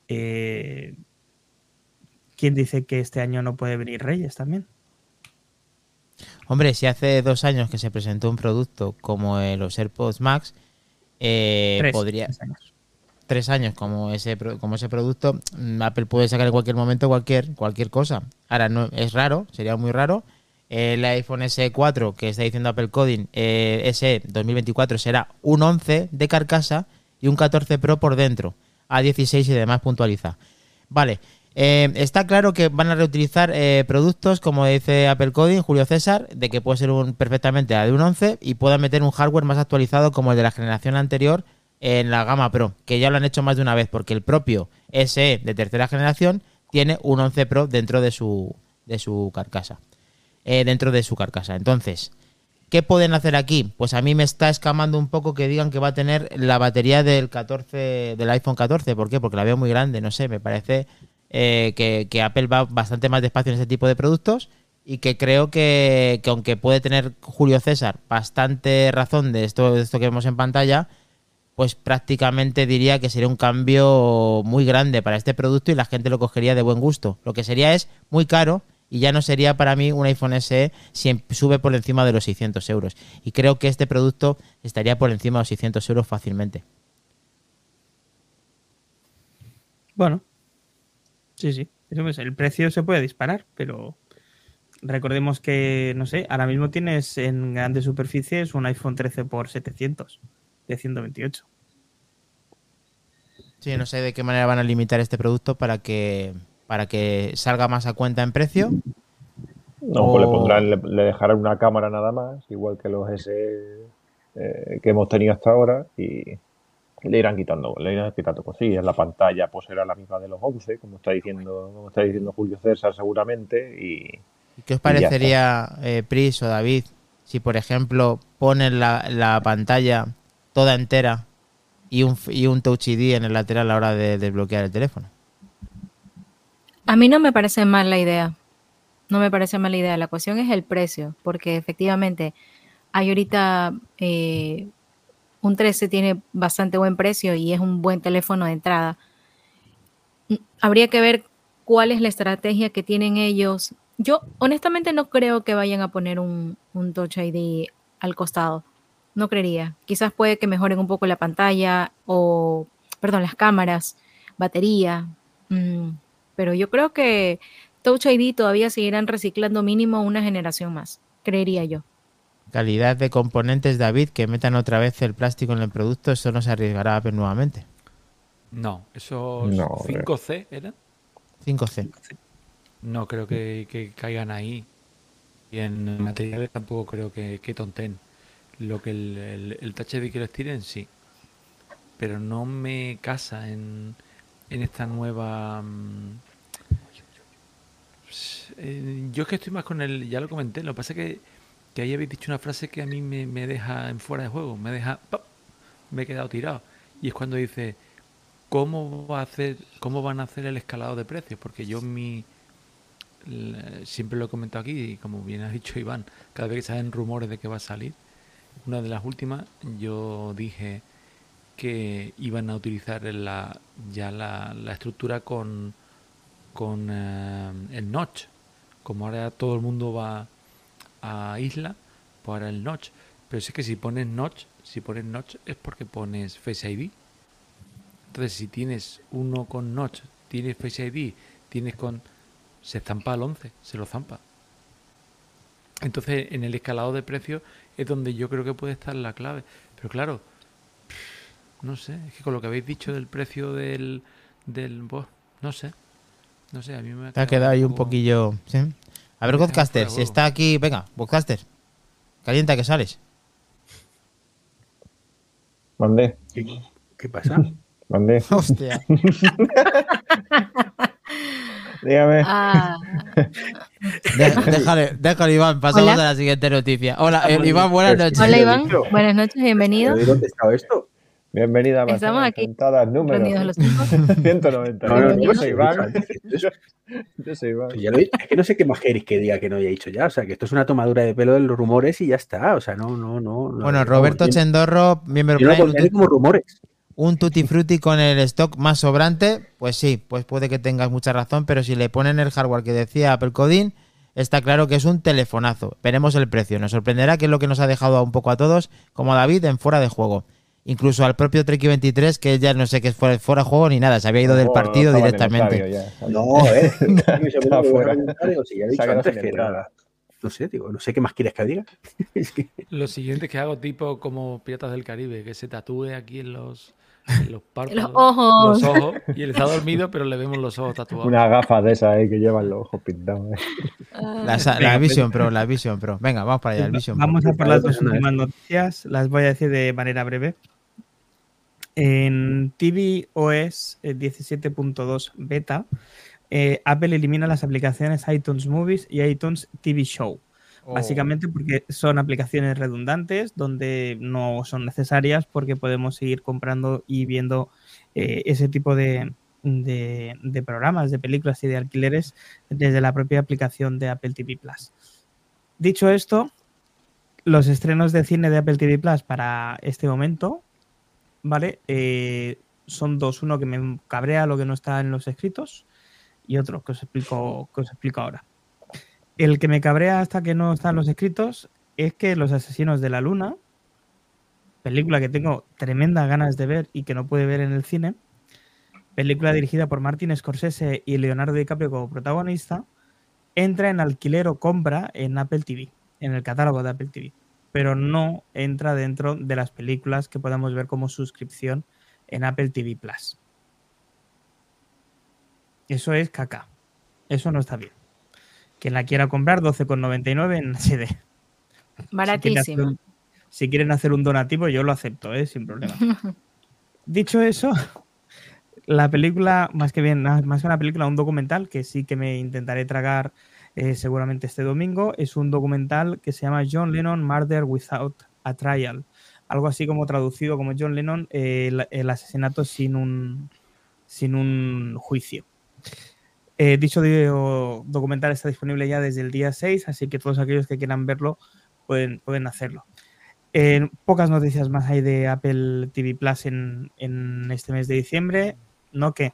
Eh, ¿Quién dice que este año no puede venir Reyes también? Hombre, si hace dos años que se presentó un producto como eh, los AirPods Max, eh, Tres, podría... tres años. Tres años como ese, pro- como ese producto, mm, Apple puede sacar en cualquier momento cualquier, cualquier cosa. Ahora, no es raro, sería muy raro. El iPhone ese cuatro, que está diciendo Apple Coding, eh, ese dos mil veinticuatro será un once de carcasa y un catorce Pro por dentro, A dieciséis y demás puntualiza. Vale, eh, está claro que van a reutilizar eh, productos, como dice Apple Coding, Julio César, de que puede ser un, perfectamente la de un once y pueda meter un hardware más actualizado como el de la generación anterior en la gama Pro, que ya lo han hecho más de una vez, porque el propio S E de tercera generación tiene un once Pro dentro de su, de su carcasa. Eh, dentro de su carcasa. Entonces, ¿qué pueden hacer aquí? Pues a mí me está escamando un poco que digan que va a tener la batería del catorce, del iPhone catorce. ¿Por qué? Porque la veo muy grande, no sé, me parece eh, que, que Apple va bastante más despacio en ese tipo de productos y que creo que, que aunque puede tener Julio César bastante razón de esto, de esto que vemos en pantalla, pues prácticamente diría que sería un cambio muy grande para este producto y la gente lo cogería de buen gusto. Lo que sería es muy caro y ya no sería para mí un iPhone S E si sube por encima de los seiscientos euros. Y creo que este producto estaría por encima de los seiscientos euros fácilmente. Bueno, sí, sí. Eso es, el precio se puede disparar, pero recordemos que, no sé, ahora mismo tienes en grandes superficies un iPhone trece por setecientos de ciento veintiocho. Sí, no sé de qué manera van a limitar este producto para que para que salga más a cuenta en precio. No, o... pues le pondrán, le, le dejarán una cámara nada más, igual que los S eh, que hemos tenido hasta ahora, y le irán quitando, le irán quitando cosillas. La pantalla pues será la misma de los once, como está diciendo, como está diciendo Julio César seguramente. Y, ¿Y qué os parecería, eh, Pris o David, si por ejemplo ponen la, la pantalla toda entera y un, y un Touch I D en el lateral a la hora de desbloquear el teléfono? A mí no me parece mal la idea. No me parece mala idea. La cuestión es el precio, porque efectivamente hay ahorita eh, un trece tiene bastante buen precio y es un buen teléfono de entrada. Habría que ver cuál es la estrategia que tienen ellos. Yo honestamente no creo que vayan a poner un, un Touch I D al costado. No creería. Quizás puede que mejoren un poco la pantalla o, perdón, las cámaras, batería. Mmm, pero yo creo que Touch I D todavía seguirán reciclando mínimo una generación más, creería yo. Calidad de componentes, David, que metan otra vez el plástico en el producto, eso no se arriesgará a ver nuevamente. No, esos No, cinco C eran. cinco C. No creo que, que caigan ahí. Y en materiales tampoco creo que, que tonten. Lo que el, el, el Touch I D que les tiren, sí. Pero no me casa en, en esta nueva... Um, eh, yo es que estoy más con el... Ya lo comenté, lo que pasa es que, que ahí habéis dicho una frase que a mí me, me deja en fuera de juego. Me deja... ¡pop! Me he quedado tirado. Y es cuando dice... ¿Cómo va a hacer, cómo van a hacer el escalado de precios? Porque yo mi siempre lo he comentado aquí, y como bien ha dicho Iván, cada vez que salen rumores de que va a salir, una de las últimas, yo dije que iban a utilizar la, ya la, la estructura con, con eh, el notch. Como ahora todo el mundo va a isla, pues ahora el notch. Pero sí que si pones notch, si pones notch es porque pones Face I D. Entonces, si tienes uno con notch, tienes Face I D, tienes con... Se zampa al once, se lo zampa. Entonces, en el escalado de precios es donde yo creo que puede estar la clave. Pero claro, no sé, es que con lo que habéis dicho del precio del... del pues, no sé, no sé, a mí me ha Te ha quedado ahí un poquillo... ¿sí? A ver, Godcaster, si está aquí... Venga, Godcaster, calienta que sales. Mandé. ¿Qué, qué pasa? Mandé. Hostia. Dígame. Ah, Deja- déjale, déjale, Iván, pasamos Hola. a la siguiente noticia. Hola, eh, Iván, buenas noches. hola Iván, dicho. buenas noches, bienvenido. ¿Pero ¿Dónde estaba esto? Bienvenida a Estamos Manzanas aquí, Encantadas número reunidos los cinco. ciento noventa y No, no, uno. no, Yo no, soy no, Iván. no, eso- Yo soy Iván. Ya lo he- es que no sé qué más queréis que diga que no haya dicho ya. O sea, que esto es una tomadura de pelo de los rumores y ya está. O sea, no, no, no. no Bueno, no, Roberto yo- Chendorro, miembro yo no lo Prime, pondré como rumores. un Tutti Frutti con el stock más sobrante, pues sí, pues puede que tengas mucha razón, pero si le ponen el hardware que decía Apple Coding, está claro que es un telefonazo. Veremos el precio. Nos sorprenderá, que es lo que nos ha dejado un poco a todos, como a David, en fuera de juego. Incluso al propio Treki veintitrés, que ya no sé qué es fuera, fuera de juego ni nada, se había ido del partido no, directamente. Ya, no, eh. Está fuera. Si ya he dicho antes que era... No sé, digo, no sé qué más quieres que diga. Es que... Lo siguiente es que hago tipo como Piratas del Caribe, que se tatúe aquí en los, en los párpados. Los ojos. Los ojos. Y él está dormido, pero le vemos los ojos tatuados. Una gafa de esas ahí que llevan los ojos pintados. Eh. La, la Venga, Vision Pro, la Vision Pro. Venga, vamos para allá, el Vision Vamos Pro. a por las dos últimas noticias. Las voy a decir de manera breve. En tvOS diecisiete punto dos beta, eh, Apple elimina las aplicaciones iTunes Movies y iTunes T V Show. Oh. Básicamente porque son aplicaciones redundantes donde no son necesarias, porque podemos seguir comprando y viendo eh, ese tipo de, de, de programas, de películas y de alquileres desde la propia aplicación de Apple T V Plus. Dicho esto, los estrenos de cine de Apple T V Plus para este momento, ¿vale? Eh, son dos. Uno que me cabrea lo que no está en los escritos y otro que os explico, que os explico ahora. El que me cabrea hasta que no están los escritos es que Los Asesinos de la Luna, película que tengo tremendas ganas de ver y que no puede ver en el cine, película dirigida por Martin Scorsese y Leonardo DiCaprio como protagonista, entra en alquiler o compra en Apple T V, en el catálogo de Apple T V, pero no entra dentro de las películas que podamos ver como suscripción en Apple T V Plus. Eso es caca. Eso no está bien. Quien la quiera comprar, doce con noventa y nueve en H D. Baratísimo. Si quieren, hacer, si quieren hacer un donativo, yo lo acepto, ¿eh? Sin problema. Dicho eso, la película, más que bien, más que una película, un documental que sí que me intentaré tragar eh, seguramente este domingo, es un documental que se llama John Lennon Murder Without a Trial. Algo así como traducido como John Lennon, eh, el, el asesinato sin un, sin un juicio. Eh, dicho documental está disponible ya desde el día seis, así que todos aquellos que quieran verlo pueden, pueden hacerlo. Eh, pocas noticias más hay de Apple T V Plus en, en este mes de diciembre. ¿No qué?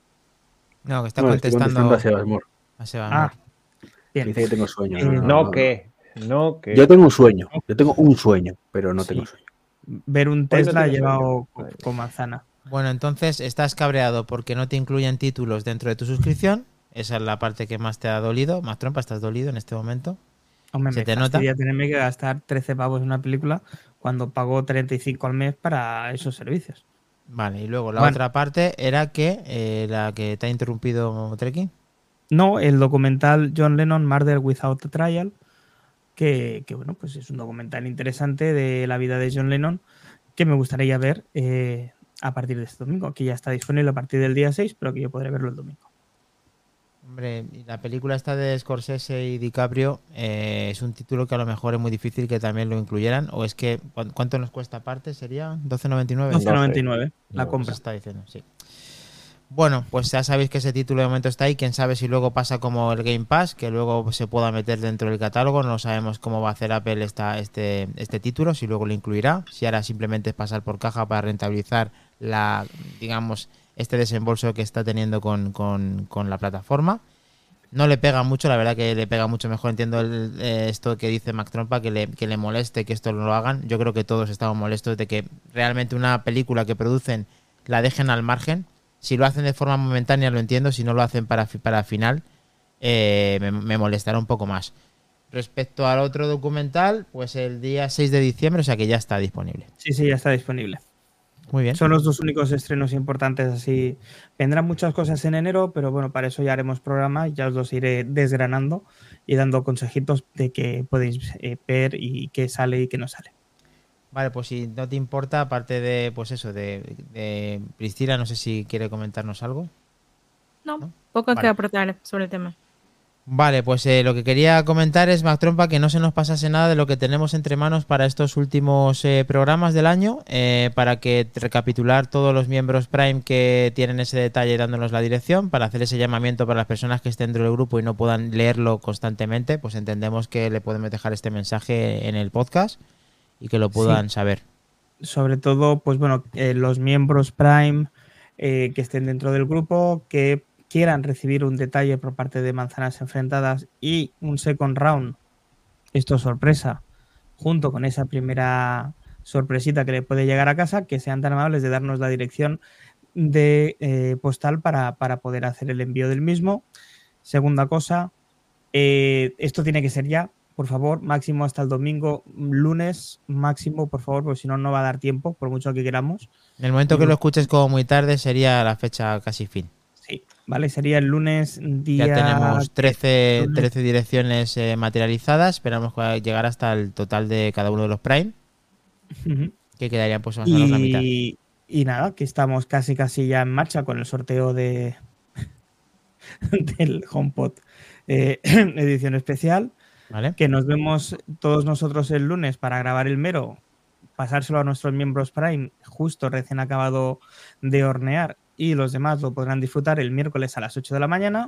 No, que está no, contestando, contestando a Sebas Moore. A Sebas ah, Moore. Bien. Dice que tengo sueño. Eh, no, no, no, no, que, no que. Yo tengo un sueño. Yo tengo un sueño, pero no tengo sí. sueño. Ver un Tesla no llevado con, con manzana. Bueno, entonces estás cabreado porque no te incluyen títulos dentro de tu suscripción. Esa es la parte que más te ha dolido. Más trompa, ¿estás dolido en este momento? Hombre, ¿Se me te nota? fastidia tenerme que gastar trece pavos en una película cuando pago treinta y cinco al mes para esos servicios. Vale, y luego la bueno. otra parte era que eh, la que te ha interrumpido Treki. No, el documental John Lennon Murder Without a Trial, que, que bueno, pues es un documental interesante de la vida de John Lennon que me gustaría ver eh, a partir de este domingo, que ya está disponible a partir del día seis, pero que yo podré verlo el domingo. Hombre, y la película esta de Scorsese y DiCaprio eh, es un título que a lo mejor es muy difícil que también lo incluyeran, o es que ¿cuánto nos cuesta aparte? ¿Sería doce noventa y nueve? doce noventa y nueve la no, compra. Pues está diciendo, sí. Bueno, pues ya sabéis que ese título de momento está ahí. Quién sabe si luego pasa como el Game Pass, que luego se pueda meter dentro del catálogo. No sabemos cómo va a hacer Apple esta, este, este título, si luego lo incluirá, si ahora simplemente es pasar por caja para rentabilizar la, digamos, este desembolso que está teniendo con, con, con la plataforma. No le pega mucho, la verdad que le pega mucho mejor. Entiendo el, eh, esto que dice Mac Trompa, que le, que le moleste que esto no lo hagan. Yo creo que todos estamos molestos de que realmente una película que producen la dejen al margen. Si lo hacen de forma momentánea lo entiendo, si no lo hacen para, para final eh, me, me molestará un poco más. Respecto al otro documental, pues el día seis de diciembre, o sea que ya está disponible. Sí, sí, ya está disponible. Muy bien. Son los dos únicos estrenos importantes así. Vendrán muchas cosas en enero, pero bueno, para eso ya haremos programa, ya os los iré desgranando y dando consejitos de qué podéis eh, ver y qué sale y qué no sale. Vale, pues si no te importa, aparte de, pues eso, de, de Priscila, no sé si quiere comentarnos algo. No, ¿No? poco Vale. que aportar sobre el tema. Vale, pues eh, lo que quería comentar es, Mac Trompa, que no se nos pasase nada de lo que tenemos entre manos para estos últimos eh, programas del año, eh, para que recapitular todos los miembros Prime que tienen ese detalle dándonos la dirección, para hacer ese llamamiento para las personas que estén dentro del grupo y no puedan leerlo constantemente, pues entendemos que le podemos dejar este mensaje en el podcast y que lo puedan Sí. saber. sobre todo, pues bueno, eh, los miembros Prime eh, que estén dentro del grupo, que quieran recibir un detalle por parte de Manzanas Enfrentadas y un second round, esto sorpresa, junto con esa primera sorpresita que le puede llegar a casa, que sean tan amables de darnos la dirección de eh, postal para, para poder hacer el envío del mismo. Segunda cosa, eh, esto tiene que ser ya, por favor, máximo hasta el domingo, lunes máximo, por favor, porque si no, no va a dar tiempo, por mucho que queramos. En el momento que lo escuches como muy tarde sería la fecha casi fin. Sí, vale, sería el lunes día... Ya tenemos trece, trece direcciones eh, materializadas, esperamos llegar hasta el total de cada uno de los Prime, uh-huh. que quedarían pues más o menos la mitad. Y nada, que estamos casi casi ya en marcha con el sorteo de del HomePod eh, edición especial. Vale. Que nos vemos todos nosotros el lunes para grabar el mero, pasárselo a nuestros miembros Prime justo recién acabado de hornear, y los demás lo podrán disfrutar el miércoles a las ocho de la mañana.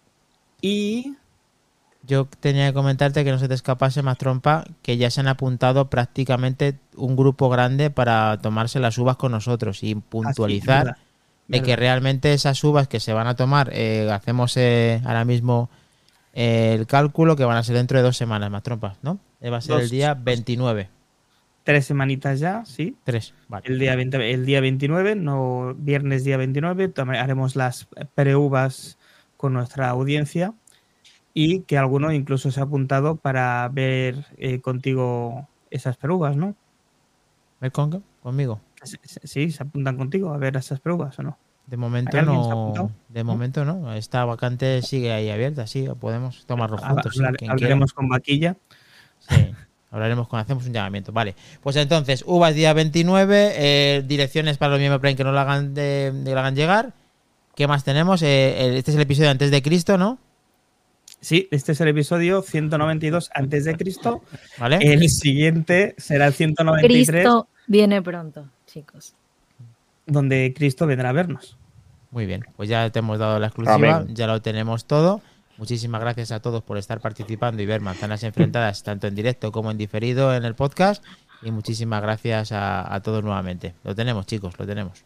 Y yo tenía que comentarte que no se te escapase más, Trompa, que ya se han apuntado prácticamente un grupo grande para tomarse las uvas con nosotros y puntualizar ah, sí, de que realmente esas uvas que se van a tomar, eh, hacemos eh, ahora mismo eh, el cálculo que van a ser dentro de dos semanas más, Trompa, ¿no? Va a ser dos, el día veintinueve. Tres semanitas ya, sí. Tres, vale. El día, veinte, el día veintinueve, no viernes día veintinueve, haremos las pre-uvas con nuestra audiencia. Y que alguno incluso se ha apuntado para ver eh, contigo esas peruvas, ¿no? ¿Ver con, conmigo? Sí, se apuntan contigo a ver esas peruvas, ¿o no? De momento no. De momento no. ¿no? Esta vacante sigue ahí abierta, sí, podemos tomarlo juntos. Hablar, ¿sí? Hablaremos con Vaquilla. Sí, hablaremos con, hacemos un llamamiento. Vale, pues entonces, uvas día veintinueve, eh, direcciones para los miembros Prime que no lo hagan, de, de lo hagan llegar. ¿Qué más tenemos? Eh, este es el episodio antes de Cristo, ¿no? Sí, este es el episodio ciento noventa y dos antes de Cristo. ¿Vale? El siguiente será el ciento noventa y tres. Cristo viene pronto, chicos. Donde Cristo vendrá a vernos. Muy bien, pues ya te hemos dado la exclusiva, Amén. Ya lo tenemos todo. Muchísimas gracias a todos por estar participando y ver Manzanas Enfrentadas tanto en directo como en diferido en el podcast. Y muchísimas gracias a, a todos nuevamente. Lo tenemos, chicos, lo tenemos.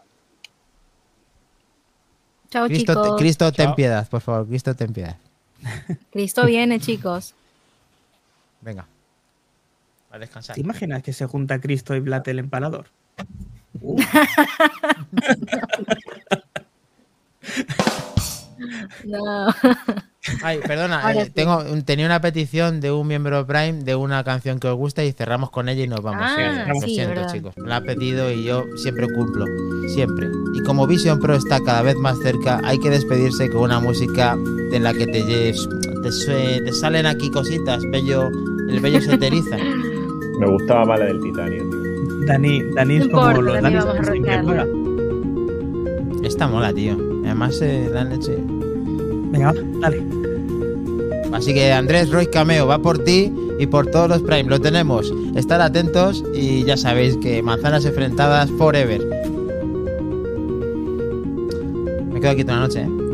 Chao, Cristo, chicos. Te, Cristo, Chao. ten piedad, por favor. Cristo, ten piedad. Cristo viene, chicos. Venga. A descansar. ¿Te imaginas que se junta Cristo y Vlad el empalador? Uh. No. Ay, perdona, eh, Sí. tengo, tenía una petición de un miembro Prime de una canción que os gusta y cerramos con ella y nos vamos. Ah, lo sí, siento, verdad. chicos. Me la ha pedido y yo siempre cumplo. Siempre. Y como Vision Pro está cada vez más cerca, hay que despedirse con una música de la que te, te, te salen aquí cositas. Bello, el bello se te eriza. Me gustaba más la del Titanio, tío. Dani, Dani es No como importa, los Dani, Danis vamos a que siempre arrancarla. mola. Esta mola, tío. Además, eh, la han hecho. Venga, va, dale. Así que Andrés Roy Cameo va por ti y por todos los Prime. Lo tenemos. Estar atentos y ya sabéis que Manzanas Enfrentadas forever. Me quedo aquí toda la noche, ¿eh?